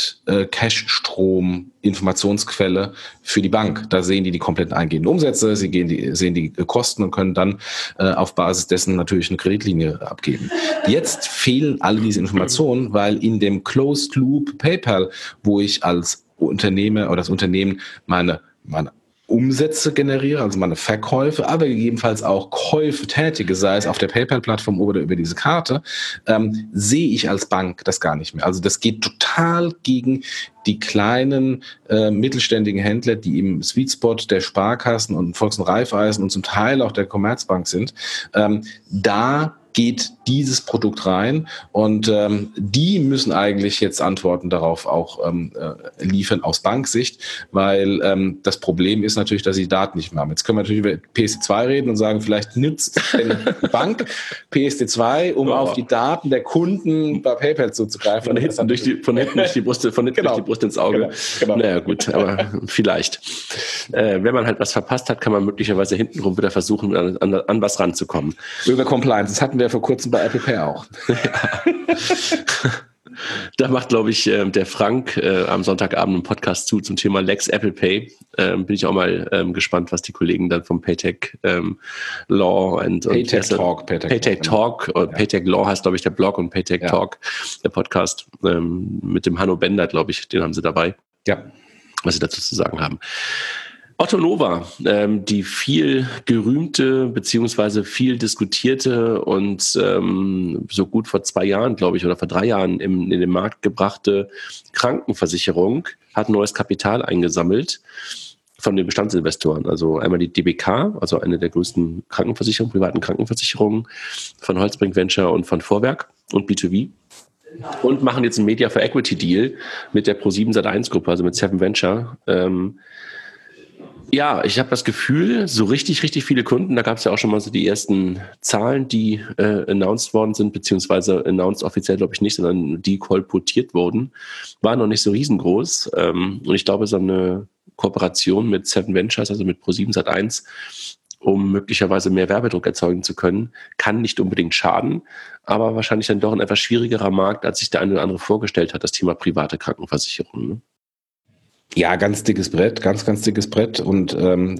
[SPEAKER 3] Haupt-Cash-Strom-Informationsquelle für die Bank. Da sehen die die kompletten eingehenden Umsätze, sie gehen die, sehen die Kosten und können dann äh, auf Basis dessen natürlich eine Kreditlinie abgeben. Jetzt fehlen alle diese Informationen, weil in dem Closed Loop PayPal, wo ich als Unternehmer oder das Unternehmen meine, meine Umsätze generiere, also meine Verkäufe, aber gegebenenfalls auch Käufe tätige, sei es auf der PayPal-Plattform oder über diese Karte, ähm, sehe ich als Bank das gar nicht mehr. Also das geht total gegen die kleinen äh, mittelständigen Händler, die im Sweet Spot der Sparkassen und Volks- und Raiffeisen und zum Teil auch der Commerzbank sind. Ähm, da geht dieses Produkt rein und ähm, die müssen eigentlich jetzt Antworten darauf auch ähm, äh, liefern aus Banksicht, weil ähm, das Problem ist natürlich, dass sie Daten nicht mehr haben. Jetzt können wir natürlich über P S D zwei reden und sagen, vielleicht nützt die Bank P S D zwei, um oh. auf die Daten der Kunden bei PayPal zuzugreifen.
[SPEAKER 2] Von hinten durch die, von hinten durch die Brust, von hinten genau. durch die Brust ins Auge. Genau. Genau. Naja gut, aber vielleicht. Äh, wenn man halt was verpasst hat, kann man möglicherweise hintenrum wieder versuchen, an, an, an was ranzukommen.
[SPEAKER 3] Über Compliance, das hatten wir vor kurzem bei Apple Pay auch. Ja.
[SPEAKER 2] Da macht, glaube ich, der Frank äh, am Sonntagabend einen Podcast zu zum Thema Lex Apple Pay. Ähm, bin ich auch mal ähm, gespannt, was die Kollegen dann vom Paytech ähm, Law und
[SPEAKER 3] Paytech Talk,
[SPEAKER 2] Paytech, Paytech Talk, Talk ja. Paytech Law heißt, glaube ich, der Blog und Paytech ja. Talk, der Podcast ähm, mit dem Hanno Bender, glaube ich, den haben sie dabei.
[SPEAKER 3] Ja.
[SPEAKER 2] Was sie dazu zu sagen haben. Otto Nova, ähm, die viel gerühmte beziehungsweise viel diskutierte und ähm, so gut vor zwei Jahren, glaube ich, oder vor drei Jahren im, in den Markt gebrachte Krankenversicherung hat neues Kapital eingesammelt von den Bestandsinvestoren. Also einmal die D B K, also eine der größten Krankenversicherungen, privaten Krankenversicherungen von Holzbrink Venture und von Vorwerk und B zwei B. Und machen jetzt einen Media for Equity Deal mit der ProSieben Sat eins Gruppe, also mit Seven Venture. Ähm, Ja, ich habe das Gefühl, so richtig, richtig viele Kunden, da gab es ja auch schon mal so die ersten Zahlen, die äh, announced worden sind, beziehungsweise announced offiziell, glaube ich nicht, sondern die kolportiert wurden, waren noch nicht so riesengroß. Ähm, und ich glaube, so eine Kooperation mit Seven Ventures, also mit ProSieben Sat eins, um möglicherweise mehr Werbedruck erzeugen zu können, kann nicht unbedingt schaden, aber wahrscheinlich dann doch ein etwas schwierigerer Markt, als sich der eine oder andere vorgestellt hat, das Thema private Krankenversicherung, ne?
[SPEAKER 3] Ja, ganz dickes Brett, ganz, ganz dickes Brett. Und ähm,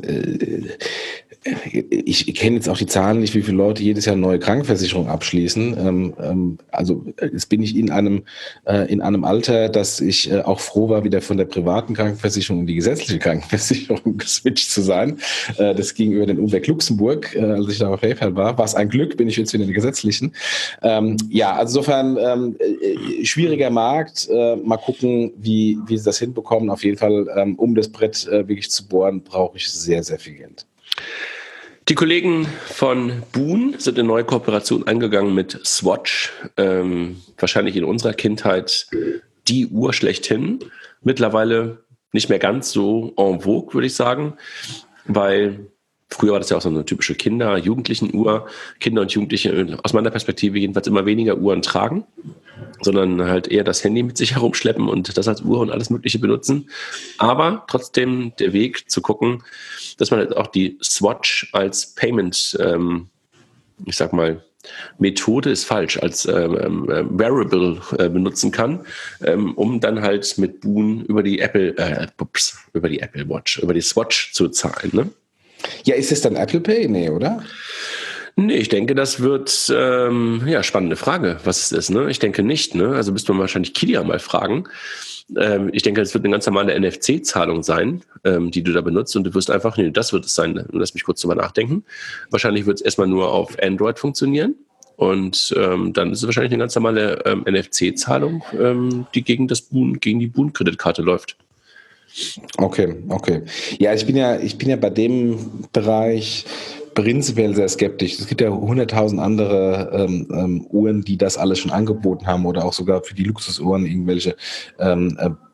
[SPEAKER 3] ich, ich kenne jetzt auch die Zahlen nicht, wie viele Leute jedes Jahr eine neue Krankenversicherung abschließen. Ähm, ähm, also jetzt bin ich in einem äh, in einem Alter, dass ich äh, auch froh war, wieder von der privaten Krankenversicherung in die gesetzliche Krankenversicherung geswitcht zu sein. Äh, das ging über den Umweg Luxemburg, äh, als ich da auf PayPal war. War es ein Glück, bin ich jetzt wieder in der gesetzlichen. Ähm, ja, also insofern ähm, äh, schwieriger Markt. Äh, mal gucken, wie, wie sie das hinbekommen. Auf jeden Fall Um, um das Brett äh, wirklich zu bohren, brauche ich sehr, sehr viel Geld.
[SPEAKER 2] Die Kollegen von Boon sind eine neue Kooperation eingegangen mit Swatch. Ähm, wahrscheinlich in unserer Kindheit die Uhr schlechthin. Mittlerweile nicht mehr ganz so en vogue, würde ich sagen, weil früher war das ja auch so eine typische Kinder-, Jugendlichen-Uhr. Kinder und Jugendliche aus meiner Perspektive jedenfalls immer weniger Uhren tragen, sondern halt eher das Handy mit sich herumschleppen und das als Uhr und alles Mögliche benutzen. Aber trotzdem der Weg zu gucken, dass man halt auch die Swatch als Payment, ähm, ich sag mal, Methode ist falsch, als ähm, äh, Wearable äh, benutzen kann, ähm, um dann halt mit Boon über die Apple, äh, ups, über die Apple Watch, über die Swatch zu zahlen, ne?
[SPEAKER 3] Ja, ist es dann Apple Pay? Nee, oder?
[SPEAKER 2] Nee, ich denke, das wird, ähm, ja, spannende Frage, was es ist, ne? Ich denke nicht, ne? Also müsste man wahrscheinlich Kilia mal fragen. Ähm, ich denke, es wird eine ganz normale N F C-Zahlung sein, ähm, die du da benutzt und du wirst einfach, nee, das wird es sein. Lass mich kurz drüber nachdenken. Wahrscheinlich wird es erstmal nur auf Android funktionieren und ähm, dann ist es wahrscheinlich eine ganz normale ähm, N F C-Zahlung, ähm, die gegen das Boon, gegen die Boon-Kreditkarte läuft.
[SPEAKER 3] Okay, okay. Ja, ich bin ja, ich bin ja bei dem Bereich prinzipiell sehr skeptisch. Es gibt ja hunderttausend andere ähm, ähm, Uhren, die das alles schon angeboten haben oder auch sogar für die Luxusuhren irgendwelche ähm, äh,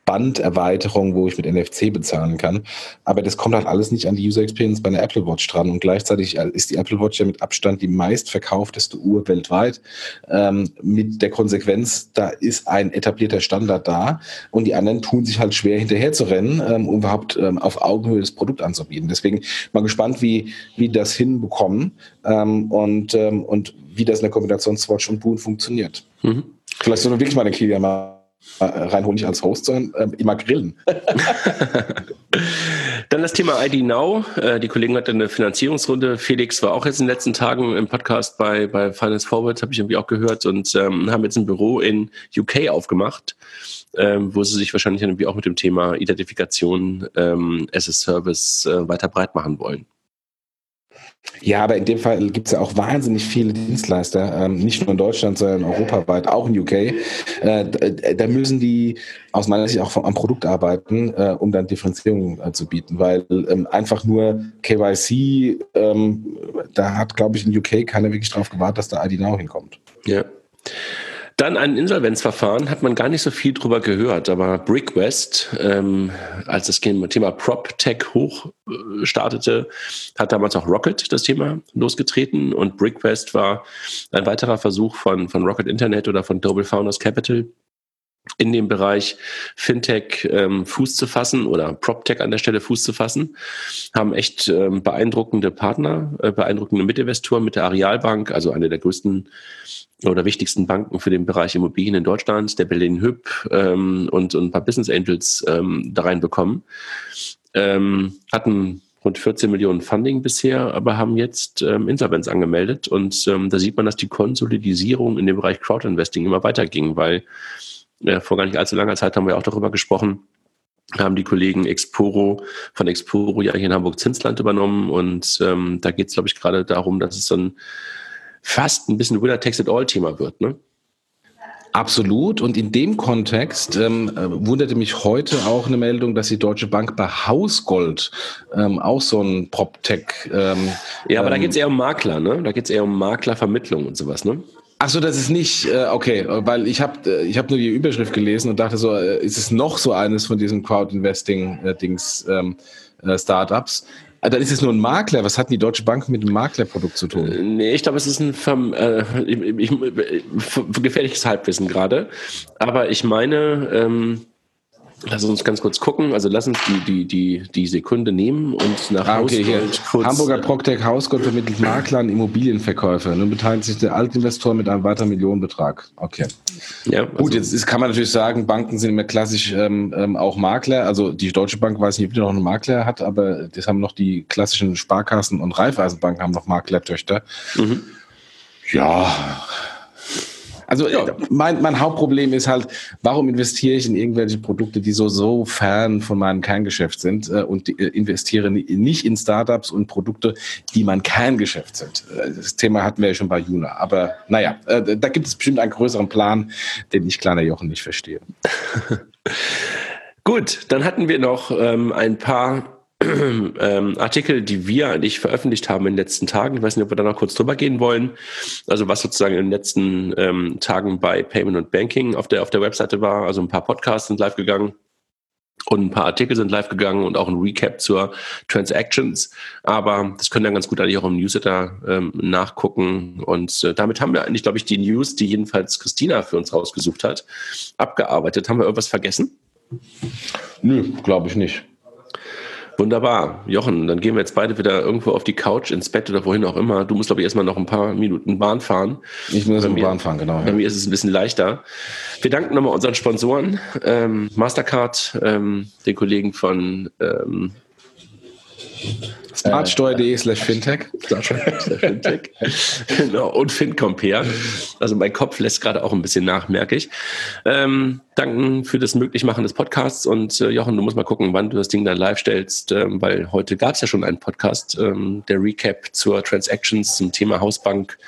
[SPEAKER 3] Banderweiterung, wo ich mit N F C bezahlen kann. Aber das kommt halt alles nicht an die User Experience bei einer Apple Watch dran. Und gleichzeitig ist die Apple Watch ja mit Abstand die meistverkaufteste Uhr weltweit. Ähm, mit der Konsequenz, da ist ein etablierter Standard da und die anderen tun sich halt schwer hinterher zu rennen, ähm, um überhaupt ähm, auf Augenhöhe das Produkt anzubieten. Deswegen mal gespannt, wie, wie das hinbekommen ähm, und, ähm, und wie das in der Kombination Swatch und Boon funktioniert. Mhm. Vielleicht sollen wir wirklich mal den Kilian mal reinholen, nicht als Host, sondern äh, immer grillen.
[SPEAKER 2] Dann das Thema I D Now. Äh, die Kollegen hatten eine Finanzierungsrunde. Felix war auch jetzt in den letzten Tagen im Podcast bei, bei Finance Forward, habe ich irgendwie auch gehört, und ähm, haben jetzt ein Büro in U K aufgemacht, ähm, wo sie sich wahrscheinlich irgendwie auch mit dem Thema Identifikation ähm, as a Service äh, weiter breit machen wollen.
[SPEAKER 3] Ja, aber in dem Fall gibt es ja auch wahnsinnig viele Dienstleister, ähm, nicht nur in Deutschland, sondern europaweit, auch in U K. Äh, da müssen die aus meiner Sicht auch am Produkt arbeiten, äh, um dann Differenzierung äh, zu bieten, weil ähm, einfach nur K Y C, ähm, da hat, glaube ich, in U K keiner wirklich drauf gewartet, dass da I D Now hinkommt. Ja.
[SPEAKER 2] Dann ein Insolvenzverfahren, hat man gar nicht so viel drüber gehört, aber Brickwest, ähm, als das Thema PropTech hoch äh, startete, hat damals auch Rocket das Thema losgetreten, und Brickwest war ein weiterer Versuch von, von Rocket Internet oder von Global Founders Capital, in dem Bereich Fintech ähm, Fuß zu fassen oder PropTech an der Stelle Fuß zu fassen, haben echt ähm, beeindruckende Partner, äh, beeindruckende Mitinvestoren mit der Arealbank, also eine der größten oder wichtigsten Banken für den Bereich Immobilien in Deutschland, der Berlin Hüb ähm, und, und ein paar Business Angels ähm, da reinbekommen. Ähm, hatten rund vierzehn Millionen Funding bisher, aber haben jetzt ähm, Insolvenz angemeldet, und ähm, da sieht man, dass die Konsolidierung in dem Bereich Crowdinvesting immer weiterging, weil äh, vor gar nicht allzu langer Zeit haben wir auch darüber gesprochen, haben die Kollegen Exporo von Exporo ja hier in Hamburg Zinsland übernommen, und ähm, da geht es, glaube ich, gerade darum, dass es so ein fast ein bisschen Winner-Takes-it-all-Thema wird, ne?
[SPEAKER 3] Absolut. Und in dem Kontext ähm, wunderte mich heute auch eine Meldung, dass die Deutsche Bank bei Hausgold ähm, auch so ein PropTech... Ähm,
[SPEAKER 2] ja, aber
[SPEAKER 3] ähm,
[SPEAKER 2] da geht es eher um Makler, ne? Da geht es eher um Maklervermittlung und sowas, ne?
[SPEAKER 3] Ach so, das ist nicht, äh, okay, weil ich habe ich hab nur die Überschrift gelesen und dachte so, äh, ist es noch so eines von diesen Crowd-Investing-Dings, ähm, äh, Startups? Dann ist es nur ein Makler. Was hat die Deutsche Bank mit dem Maklerprodukt zu tun?
[SPEAKER 2] Nee, ich glaube, es ist ein Verm- äh, ich, ich, gefährliches Halbwissen gerade. Aber ich meine, ähm, lass uns ganz kurz gucken. Also lass uns die, die, die, die Sekunde nehmen und nach
[SPEAKER 3] ah, okay,
[SPEAKER 2] Hausgold kurz...
[SPEAKER 3] Hamburger PropTech Hausgold vermittelt Makler an Immobilienverkäufer. Nun beteiligt sich der Altinvestor mit einem weiteren Millionenbetrag. Okay. Ja, also gut, jetzt ist, kann man natürlich sagen, Banken sind immer klassisch ähm, ähm, auch Makler. Also die Deutsche Bank weiß nicht, ob die noch einen Makler hat, aber das haben noch die klassischen Sparkassen und Raiffeisenbanken haben noch Maklertöchter. Mhm. Ja... Also ja. mein, mein Hauptproblem ist halt, warum investiere ich in irgendwelche Produkte, die so, so fern von meinem Kerngeschäft sind äh, und äh, investiere nicht in Startups und Produkte, die mein Kerngeschäft sind. Das Thema hatten wir ja schon bei Juna. Aber naja, äh, da gibt es bestimmt einen größeren Plan, den ich, kleiner Jochen, nicht verstehe.
[SPEAKER 2] Gut, dann hatten wir noch ähm, ein paar Ähm, Artikel, die wir eigentlich veröffentlicht haben in den letzten Tagen. Ich weiß nicht, ob wir da noch kurz drüber gehen wollen. Also was sozusagen in den letzten ähm, Tagen bei Payment und Banking auf der, auf der Webseite war. Also ein paar Podcasts sind live gegangen und ein paar Artikel sind live gegangen und auch ein Recap zur Transactions. Aber das können dann ganz gut eigentlich auch im Newsletter ähm, nachgucken. Und äh, damit haben wir eigentlich, glaube ich, die News, die jedenfalls Christina für uns rausgesucht hat, abgearbeitet. Haben wir irgendwas vergessen?
[SPEAKER 3] Nö, glaube ich nicht.
[SPEAKER 2] Wunderbar. Jochen, dann gehen wir jetzt beide wieder irgendwo auf die Couch, ins Bett oder wohin auch immer. Du musst, glaube ich, erstmal noch ein paar Minuten Bahn fahren.
[SPEAKER 3] Ich muss noch Bahn fahren, genau.
[SPEAKER 2] Bei ja. mir ist es ein bisschen leichter. Wir danken nochmal unseren Sponsoren, ähm, Mastercard, ähm, den Kollegen von ähm,
[SPEAKER 3] Smartsteuer.de slash Fintech.
[SPEAKER 2] Fintech. Genau. Und FinCompare. Also mein Kopf lässt gerade auch ein bisschen nach, merke ich. Ähm, danken für das Möglichmachen des Podcasts. Und äh, Jochen, du musst mal gucken, wann du das Ding dann live stellst, ähm, weil heute gab es ja schon einen Podcast, ähm, der Recap zur Transactions zum Thema Hausbank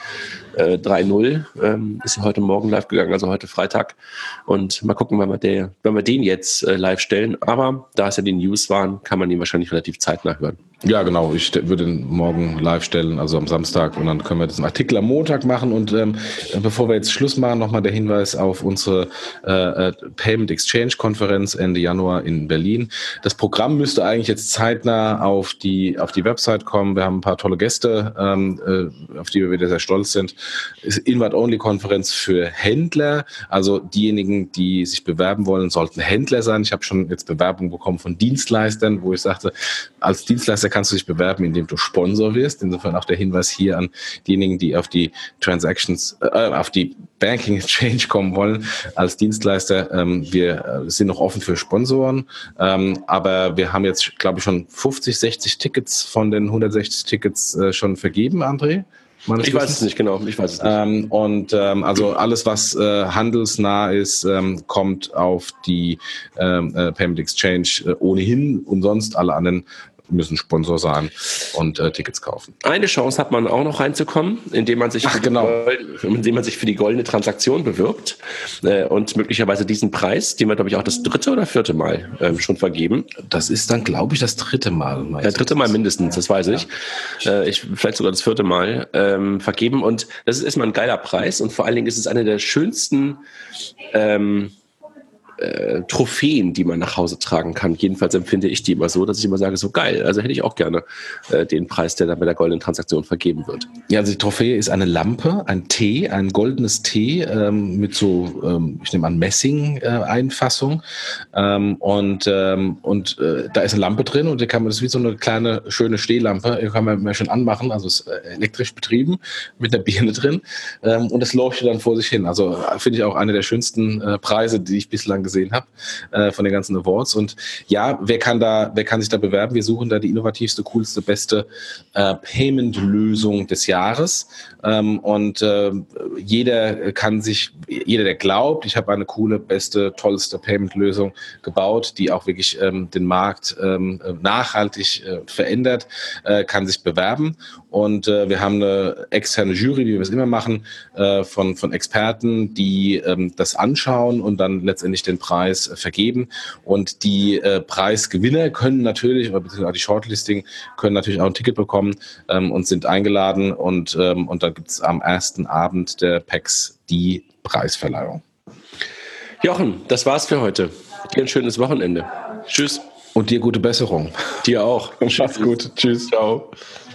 [SPEAKER 2] äh, drei null ähm, ist ja heute Morgen live gegangen, also heute Freitag. Und mal gucken, wann wir, der, wann wir den jetzt äh, live stellen. Aber da es ja die News waren, kann man ihn wahrscheinlich relativ zeitnah hören.
[SPEAKER 3] Ja, genau. Ich würde ihn morgen live stellen, also am Samstag. Und dann können wir diesen Artikel am Montag machen. Und ähm, bevor wir jetzt Schluss machen, nochmal der Hinweis auf unsere äh, Payment Exchange Konferenz Ende Januar in Berlin. Das Programm müsste eigentlich jetzt zeitnah auf die auf die Website kommen. Wir haben ein paar tolle Gäste, ähm, äh, auf die wir wieder sehr stolz sind. Es ist Invite-Only-Konferenz für Händler. Also diejenigen, die sich bewerben wollen, sollten Händler sein. Ich habe schon jetzt Bewerbungen bekommen von Dienstleistern, wo ich sagte, als Dienstleister kannst du dich bewerben, indem du Sponsor wirst. Insofern auch der Hinweis hier an diejenigen, die auf die Transactions, äh, auf die Banking Exchange kommen wollen als Dienstleister. Ähm, wir äh, sind noch offen für Sponsoren, ähm, aber wir haben jetzt, glaube ich, schon fünfzig, sechzig Tickets von den hundertsechzig Tickets äh, schon vergeben, André.
[SPEAKER 2] Ich weiß es nicht genau, ich weiß es nicht.
[SPEAKER 3] Ähm, und ähm, also alles, was äh, handelsnah ist, ähm, kommt auf die ähm, äh, Payment Exchange äh, ohnehin und sonst alle anderen müssen Sponsor sein und äh, Tickets kaufen.
[SPEAKER 2] Eine Chance hat man auch noch reinzukommen, indem man sich,
[SPEAKER 3] Ach, genau.
[SPEAKER 2] die, indem man sich für die goldene Transaktion bewirbt äh, und möglicherweise diesen Preis, den wir, glaube ich, auch das dritte oder vierte Mal ähm, schon vergeben.
[SPEAKER 3] Das ist dann, glaube ich, das dritte Mal.
[SPEAKER 2] Ja, dritte Mal mindestens, das weiß ich. Ja. Äh, ich vielleicht sogar das vierte Mal ähm, vergeben. Und das ist erstmal ein geiler Preis und vor allen Dingen ist es eine der schönsten ähm, Äh, Trophäen, die man nach Hause tragen kann. Jedenfalls empfinde ich die immer so, dass ich immer sage, so geil, also hätte ich auch gerne äh, den Preis, der dann bei der goldenen Transaktion vergeben wird.
[SPEAKER 3] Ja, also die Trophäe ist eine Lampe, ein T, ein goldenes T ähm, mit so, ähm, ich nehme an, Messing-Einfassung äh, ähm, und, ähm, und äh, da ist eine Lampe drin und die kann man, das ist wie so eine kleine, schöne Stehlampe, die kann man schön anmachen, also ist äh, elektrisch betrieben, mit einer Birne drin ähm, und das leuchtet dann vor sich hin. Also äh, finde ich auch eine der schönsten äh, Preise, die ich bislang gesehen gesehen habe äh, von den ganzen Awards. Und ja, wer kann da, wer kann sich da bewerben? Wir suchen da die innovativste, coolste, beste äh, Payment-Lösung des Jahres. Ähm, und äh, jeder kann sich, jeder, der glaubt, ich habe eine coole, beste, tollste Payment-Lösung gebaut, die auch wirklich ähm, den Markt ähm, nachhaltig äh, verändert, äh, kann sich bewerben. Und äh, wir haben eine externe Jury, wie wir es immer machen, äh, von, von Experten, die ähm, das anschauen und dann letztendlich den Preis äh, vergeben. Und die äh, Preisgewinner können natürlich, oder beziehungsweise auch die Shortlisting, können natürlich auch ein Ticket bekommen ähm, und sind eingeladen. Und, ähm, und dann gibt es am ersten Abend der P E X die Preisverleihung.
[SPEAKER 2] Jochen, das war's für heute. Dir ein schönes Wochenende. Tschüss.
[SPEAKER 3] Und dir gute Besserung.
[SPEAKER 2] Dir auch.
[SPEAKER 3] Mach's gut. Tschüss.
[SPEAKER 2] Ciao.